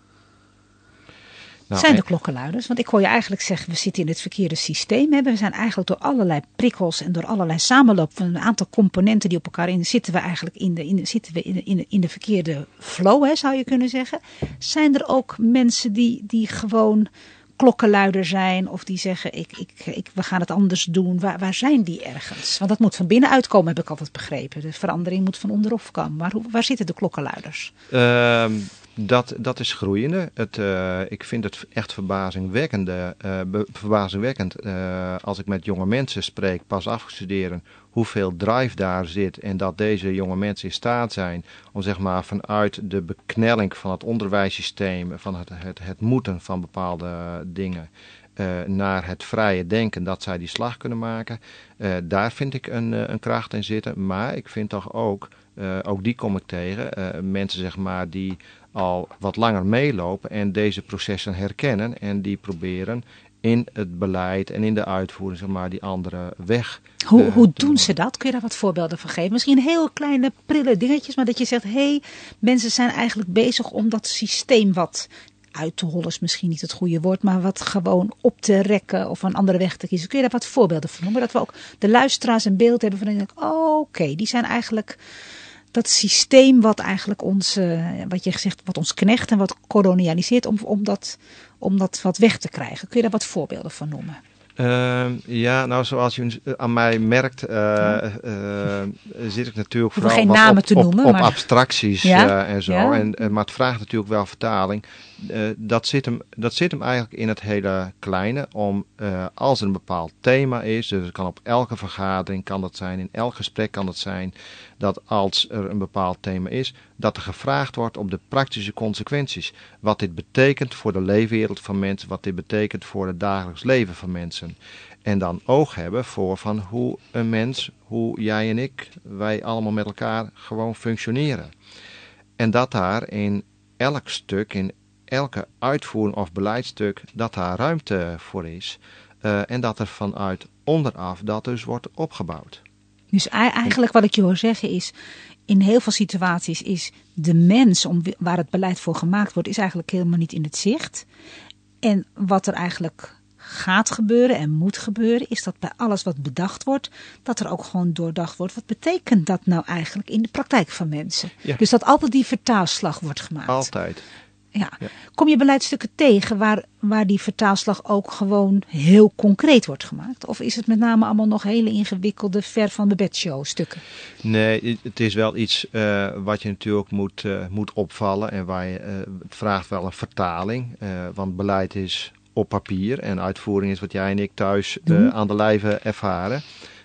Nou, zijn de klokkenluiders? Want ik hoor je eigenlijk zeggen, we zitten in het verkeerde systeem. Hè? We zijn eigenlijk door allerlei prikkels en door allerlei samenloop van een aantal componenten die op elkaar in zitten we eigenlijk in de, in de, zitten we in de, in de, in de verkeerde flow, hè, zou je kunnen zeggen. Zijn er ook mensen die, die gewoon klokkenluider zijn of die zeggen, ik, ik, ik, we gaan het anders doen. Waar, waar zijn die ergens? Want dat moet van binnenuit komen, heb ik altijd begrepen. De verandering moet van onderaf komen. Maar hoe, waar zitten de klokkenluiders? Uh... Dat, dat is groeiende. Het, uh, ik vind het echt verbazingwekkende, uh, be, verbazingwekkend uh, als ik met jonge mensen spreek, pas afgestudeerd, hoeveel drive daar zit en dat deze jonge mensen in staat zijn om zeg maar vanuit de beknelling van het onderwijssysteem, van het, het, het moeten van bepaalde dingen, uh, naar het vrije denken, dat zij die slag kunnen maken. Uh, daar vind ik een, een kracht in zitten, maar ik vind toch ook, uh, ook die kom ik tegen, uh, mensen zeg maar die al wat langer meelopen en deze processen herkennen en die proberen in het beleid en in de uitvoering zeg maar die andere weg. Hoe, uh, hoe doen ze dat? Kun je daar wat voorbeelden van geven? Misschien heel kleine prille dingetjes, maar dat je zegt, hé, hey, mensen zijn eigenlijk bezig om dat systeem wat uit te hollen is misschien niet het goede woord, maar wat gewoon op te rekken of een andere weg te kiezen. Kun je daar wat voorbeelden van noemen? Dat we ook de luisteraars een beeld hebben van, oh, oké, okay, die zijn eigenlijk dat systeem wat eigenlijk ons, uh, wat je gezegd, wat ons knecht en wat kolonialiseert, om, om, dat, om dat wat weg te krijgen. Kun je daar wat voorbeelden van noemen? Uh, ja, nou zoals je aan mij merkt, uh, uh, zit ik natuurlijk vooral geen wat namen op, te noemen, op, op maar abstracties ja? uh, en zo. Ja? En, uh, maar het vraagt natuurlijk wel vertaling. Uh, dat, zit hem, dat zit hem eigenlijk in het hele kleine. Om uh, als er een bepaald thema is, dus het kan op elke vergadering kan dat zijn, in elk gesprek kan dat zijn, dat als er een bepaald thema is, dat er gevraagd wordt op de praktische consequenties. Wat dit betekent voor de leefwereld van mensen, wat dit betekent voor het dagelijks leven van mensen. En dan oog hebben voor van hoe een mens, hoe jij en ik, wij allemaal met elkaar gewoon functioneren. En dat daar in elk stuk, in elke uitvoering of beleidstuk, dat daar ruimte voor is. Uh, en dat er vanuit onderaf dat dus wordt opgebouwd. Dus eigenlijk wat ik je hoor zeggen is, in heel veel situaties is de mens om, waar het beleid voor gemaakt wordt, is eigenlijk helemaal niet in het zicht. En wat er eigenlijk gaat gebeuren en moet gebeuren, is dat bij alles wat bedacht wordt, dat er ook gewoon doordacht wordt. Wat betekent dat nou eigenlijk in de praktijk van mensen? Ja. Dus dat altijd die vertaalslag wordt gemaakt. Altijd. Ja. Ja. Kom je beleidsstukken tegen waar, waar die vertaalslag ook gewoon heel concreet wordt gemaakt? Of is het met name allemaal nog hele ingewikkelde, ver van de bedshow stukken? Nee, het is wel iets uh, wat je natuurlijk moet, uh, moet opvallen. En waar je, uh, het vraagt wel een vertaling. Uh, want beleid is op papier en uitvoering is wat jij en ik thuis uh, aan de lijve ervaren.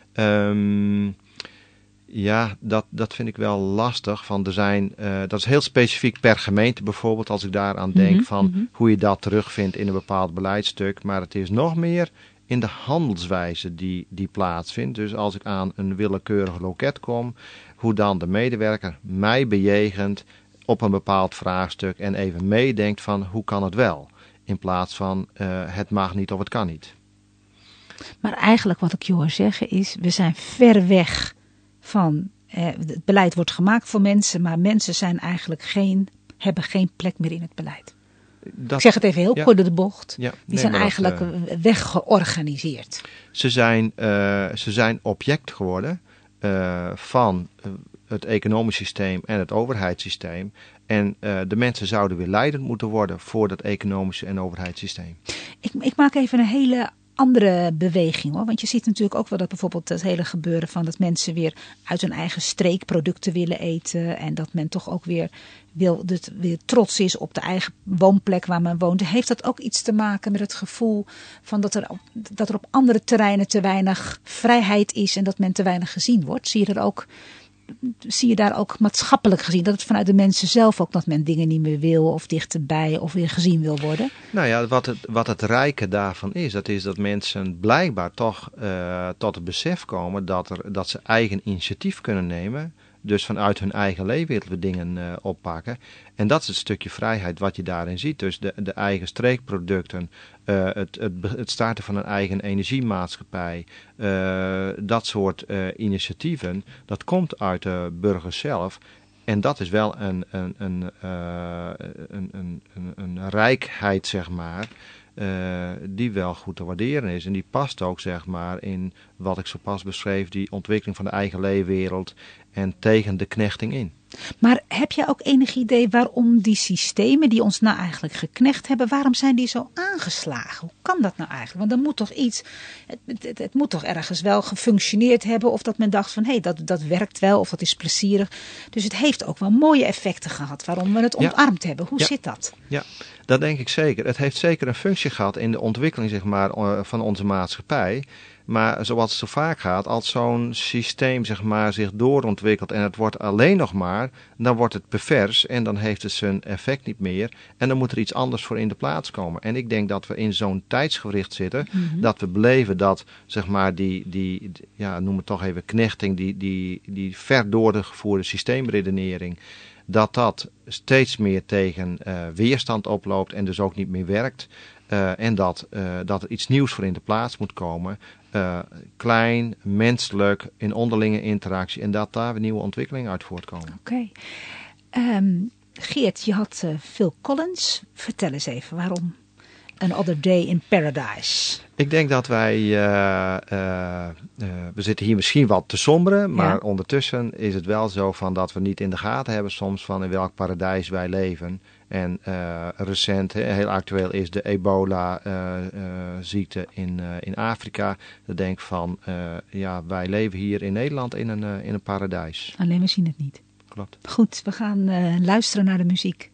Um, Ja, dat, dat vind ik wel lastig. Van er zijn, uh, dat is heel specifiek per gemeente bijvoorbeeld. Als ik daaraan denk mm-hmm, van mm-hmm. hoe je dat terugvindt in een bepaald beleidstuk. Maar het is nog meer in de handelswijze die, die plaatsvindt. Dus als ik aan een willekeurig loket kom. Hoe dan de medewerker mij bejegent op een bepaald vraagstuk. En even meedenkt van hoe kan het wel. In plaats van uh, het mag niet of het kan niet. Maar eigenlijk wat ik je hoor zeggen is, we zijn ver weg van eh, het beleid wordt gemaakt voor mensen, maar mensen zijn eigenlijk geen, hebben geen plek meer in het beleid. Dat, ik zeg het even heel ja, kort door de bocht. Ja, die nee, zijn eigenlijk dat, uh, weggeorganiseerd. Ze zijn, uh, ze zijn object geworden uh, van uh, het economisch systeem en het overheidssysteem. En uh, de mensen zouden weer leidend moeten worden voor dat economische en overheidssysteem. Ik, ik maak even een hele andere beweging hoor. Want je ziet natuurlijk ook wel dat bijvoorbeeld het hele gebeuren van dat mensen weer uit hun eigen streek producten willen eten. En dat men toch ook weer, wil, dat weer trots is op de eigen woonplek waar men woont. Heeft dat ook iets te maken met het gevoel van dat er, op, dat er op andere terreinen te weinig vrijheid is en dat men te weinig gezien wordt? Zie je er ook... Zie je daar ook maatschappelijk gezien, dat het vanuit de mensen zelf ook dat men dingen niet meer wil of dichterbij of weer gezien wil worden? Nou ja, wat het, wat het rijke daarvan is, dat is dat mensen blijkbaar toch uh, tot het besef komen dat, er, dat ze eigen initiatief kunnen nemen. Dus vanuit hun eigen leefwereld dingen uh, oppakken. En dat is het stukje vrijheid wat je daarin ziet. Dus de, de eigen streekproducten, uh, het, het, het starten van een eigen energiemaatschappij. Uh, dat soort uh, initiatieven, dat komt uit de burgers zelf. En dat is wel een, een, een, uh, een, een, een, een rijkheid, zeg maar, uh, die wel goed te waarderen is. En die past ook, zeg maar, in wat ik zo pas beschreef, die ontwikkeling van de eigen leefwereld en tegen de knechting in. Maar heb jij ook enig idee waarom die systemen die ons nou eigenlijk geknecht hebben, waarom zijn die zo aangeslagen? Hoe kan dat nou eigenlijk? Want dan moet toch iets, het, het, het moet toch ergens wel gefunctioneerd hebben of dat men dacht van hé, hey, dat, dat werkt wel of dat is plezierig. Dus het heeft ook wel mooie effecten gehad waarom we het ontarmd ja. hebben. Hoe ja. zit dat? Ja, dat denk ik zeker. Het heeft zeker een functie gehad in de ontwikkeling, zeg maar, van onze maatschappij. Maar zoals het zo vaak gaat, als zo'n systeem, zeg maar, zich doorontwikkelt en het wordt alleen nog maar, dan wordt het pervers en dan heeft het zijn effect niet meer. En dan moet er iets anders voor in de plaats komen. En ik denk dat we in zo'n tijdsgewricht zitten, mm-hmm. dat we beleven dat, zeg maar, die, die ja, noem het toch even knechting, die, die, die ver doorgevoerde systeemredenering, dat dat steeds meer tegen uh, weerstand oploopt en dus ook niet meer werkt. Uh, en dat, uh, dat er iets nieuws voor in de plaats moet komen. Uh, klein, menselijk, in onderlinge interactie. En dat daar weer nieuwe ontwikkelingen uit voortkomen. Oké. Okay. Um, Geert, je had uh, Phil Collins. Vertel eens even waarom Another Day in Paradise. Ik denk dat wij, uh, uh, uh, we zitten hier misschien wat te somberen, maar ja. ondertussen is het wel zo van dat we niet in de gaten hebben soms van in welk paradijs wij leven. En uh, recent, heel actueel is de ebola-ziekte uh, uh, in, uh, in Afrika. Ik denk van, uh, ja, wij leven hier in Nederland in een, uh, in een paradijs. Alleen we zien het niet. Klopt. Goed, we gaan uh, luisteren naar de muziek.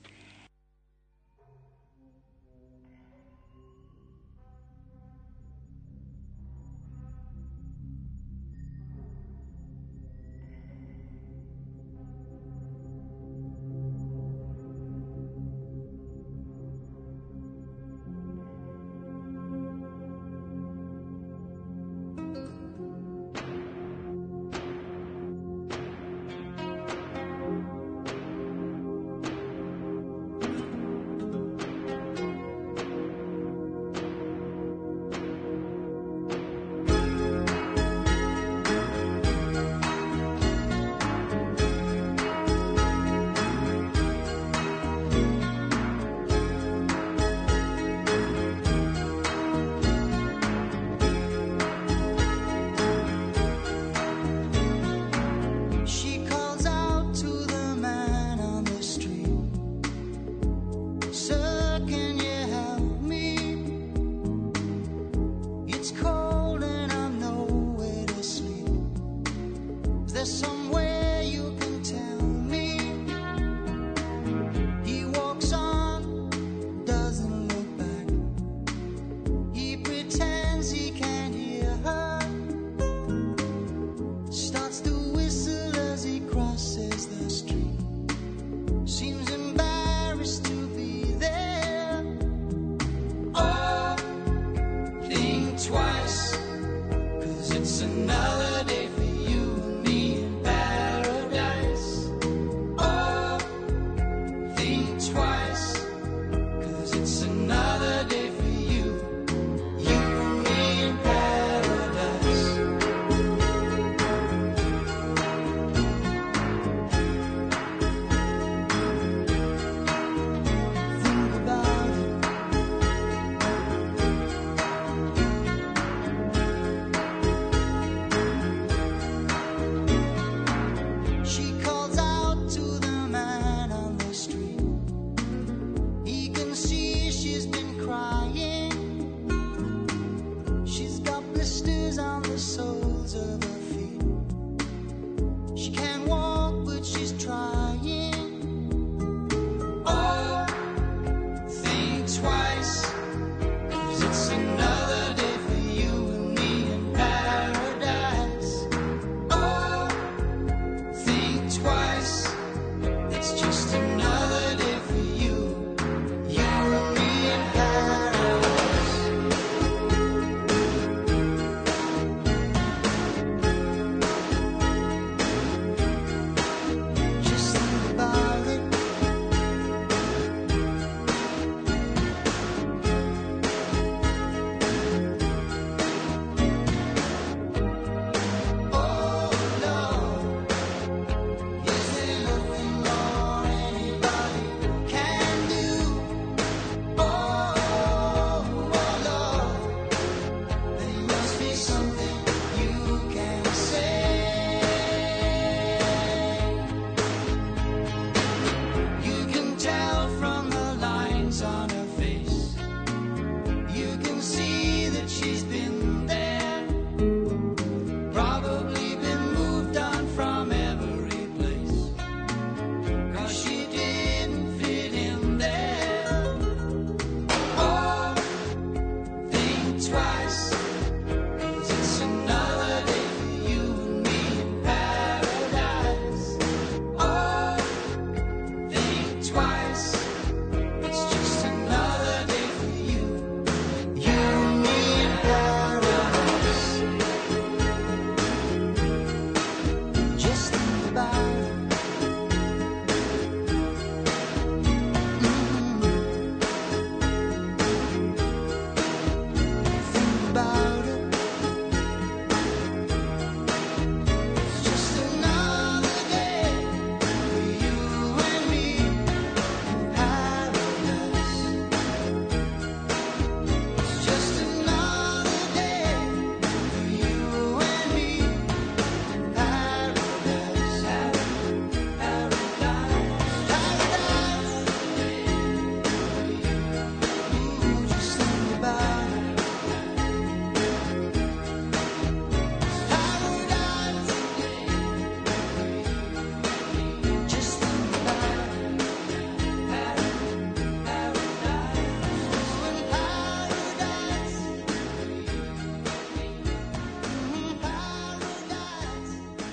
Twice, 'cause it's another day for you and me and back. the soles of her feet. She can't walk, but she's trying. Oh, think twice, 'cause it's another day for you and me in paradise. Oh, think twice, it's just another day for you, you and me in paradise. Just think about it. Oh Lord, is there nothing more anybody can do? Oh, oh Lord, there must be something you can say. You can tell from the lines on her face. You can see that she's been there. Probably been moved on from every place, 'cause she didn't fit in there. Oh, think twice, 'cause it's another day for you and me in paradise. Oh, think twice, it's just another day for you, you and me in paradise. Just think about it. Mhm. Think about it. It's just another day for you and me in paradise. It's just another day for you and me in paradise. Paradise. Ooh, just think about it. Paradise. Just think about it. Paradise. Mm, paradise.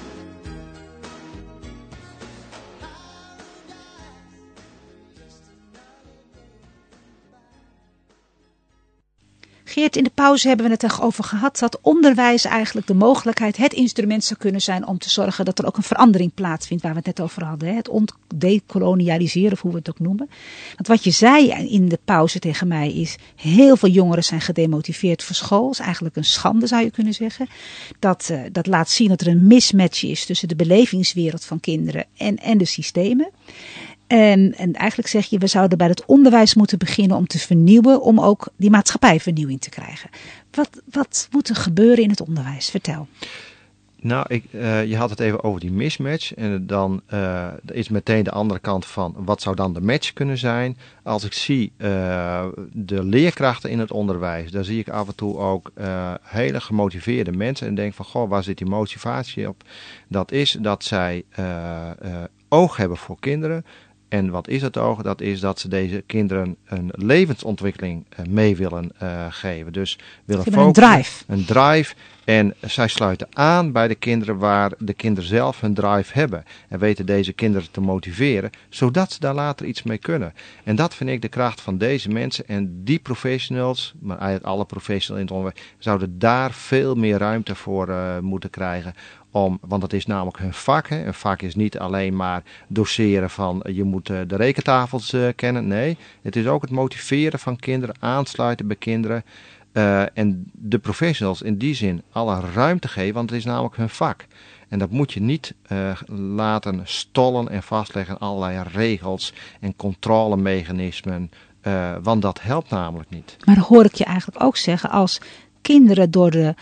Geert, in de pauze hebben we het erover gehad dat onderwijs eigenlijk de mogelijkheid, het instrument zou kunnen zijn om te zorgen dat er ook een verandering plaatsvindt, waar we het net over hadden. Hè? Het ontdekolonialiseren, of hoe we het ook noemen. Want wat je zei in de pauze tegen mij is, heel veel jongeren zijn gedemotiveerd voor school. Dat is eigenlijk een schande, zou je kunnen zeggen. Dat, uh, dat laat zien dat er een mismatch is tussen de belevingswereld van kinderen en, en de systemen. En, en eigenlijk zeg je, we zouden bij het onderwijs moeten beginnen om te vernieuwen, om ook die maatschappijvernieuwing te krijgen. Wat, wat moet er gebeuren in het onderwijs? Vertel. Nou, ik, uh, je had het even over die mismatch. En dan uh, is meteen de andere kant van, wat zou dan de match kunnen zijn? Als ik zie uh, de leerkrachten in het onderwijs, dan zie ik af en toe ook uh, hele gemotiveerde mensen. En denk van, goh, waar zit die motivatie op? Dat is dat zij uh, uh, oog hebben voor kinderen. En wat is het oog? Dat is dat ze deze kinderen een levensontwikkeling uh, mee willen uh, geven. Dus willen focussen. Een drive. Een drive. En zij sluiten aan bij de kinderen waar de kinderen zelf hun drive hebben. En weten deze kinderen te motiveren, zodat ze daar later iets mee kunnen. En dat vind ik de kracht van deze mensen. En die professionals, maar eigenlijk alle professionals in het onderwijs, zouden daar veel meer ruimte voor uh, moeten krijgen. Om, want dat is namelijk hun vak. Hè. Een vak is niet alleen maar doseren van je moet uh, de rekentafels uh, kennen. Nee, het is ook het motiveren van kinderen, aansluiten bij kinderen. Uh, en de professionals in die zin alle ruimte geven, want het is namelijk hun vak. En dat moet je niet uh, laten stollen en vastleggen in allerlei regels en controlemechanismen. Uh, want dat helpt namelijk niet. Maar hoor ik je eigenlijk ook zeggen, als kinderen door de...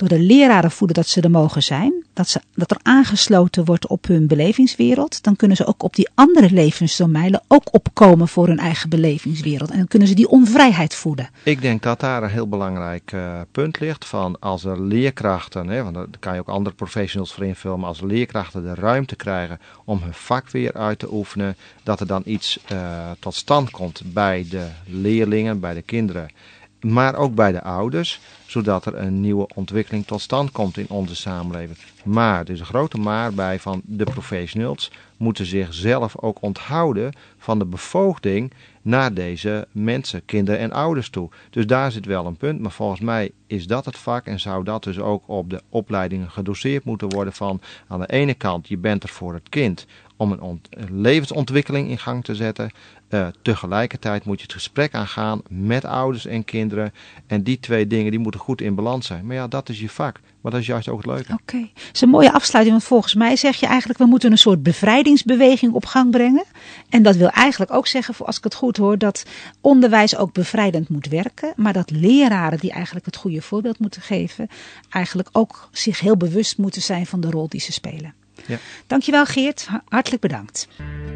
door de leraren voeden dat ze er mogen zijn, dat, ze, dat er aangesloten wordt op hun belevingswereld, dan kunnen ze ook op die andere levensdomeinen ook opkomen voor hun eigen belevingswereld. En dan kunnen ze die onvrijheid voeden. Ik denk dat daar een heel belangrijk uh, punt ligt van als er leerkrachten, hè, want daar kan je ook andere professionals voor invullen, als leerkrachten de ruimte krijgen om hun vak weer uit te oefenen, dat er dan iets uh, tot stand komt bij de leerlingen, bij de kinderen, maar ook bij de ouders, zodat er een nieuwe ontwikkeling tot stand komt in onze samenleving. Maar, er is een grote maar bij van de professionals moeten zichzelf ook onthouden van de bevoogding naar deze mensen, kinderen en ouders toe. Dus daar zit wel een punt, maar volgens mij is dat het vak en zou dat dus ook op de opleidingen gedoseerd moeten worden van aan de ene kant, je bent er voor het kind om een, ont- een levensontwikkeling in gang te zetten. Uh, tegelijkertijd moet je het gesprek aangaan met ouders en kinderen. En die twee dingen die moeten goed in balans zijn. Maar ja, dat is je vak. Maar dat is juist ook het leuke. Oké, okay. Dat is een mooie afsluiting. Want volgens mij zeg je eigenlijk, we moeten een soort bevrijdingsbeweging op gang brengen. En dat wil eigenlijk ook zeggen, als ik het goed hoor, dat onderwijs ook bevrijdend moet werken. Maar dat leraren die eigenlijk het goede voorbeeld moeten geven, eigenlijk ook zich heel bewust moeten zijn van de rol die ze spelen. Ja. Dankjewel Geert, hartelijk bedankt.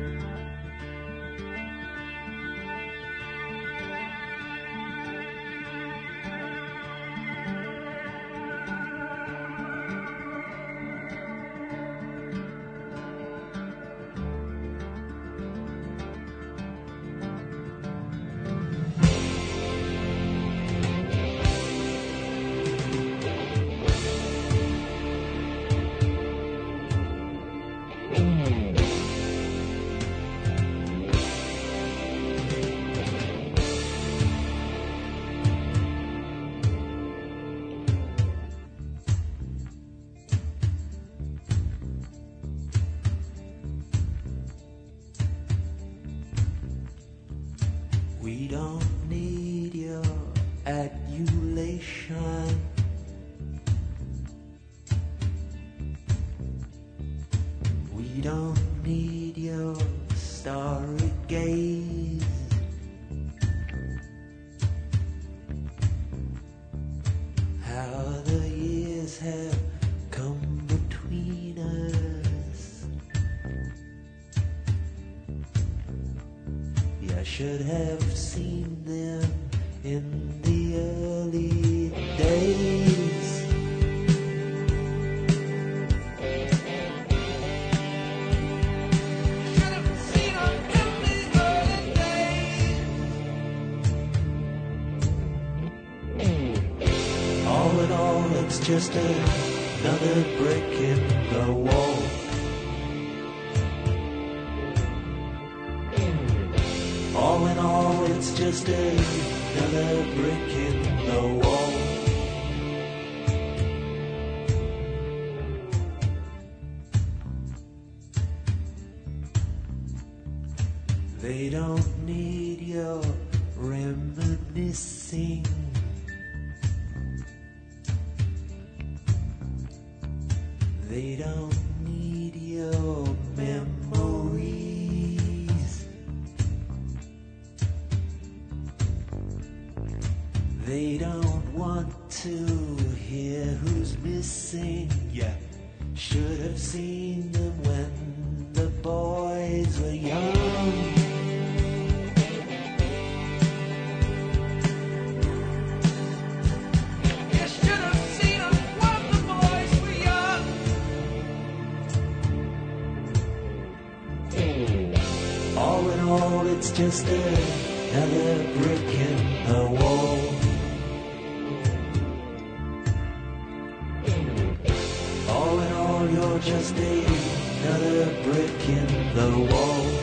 We don't need your adulation. We don't need your starry gaze. How the years have come between us. I should have seen them in the early days. Should have seen them in the early days. All in all, it's just another brick in the wall. All in all, it's just another brick in the wall. They don't need your reminiscing. They don't need your memories. They don't want to hear who's missing. Yeah, should have seen them when the boys were young. You should have seen them when the boys were young. All in all, it's just another brick in the wall. All in all, you're just another brick in the wall.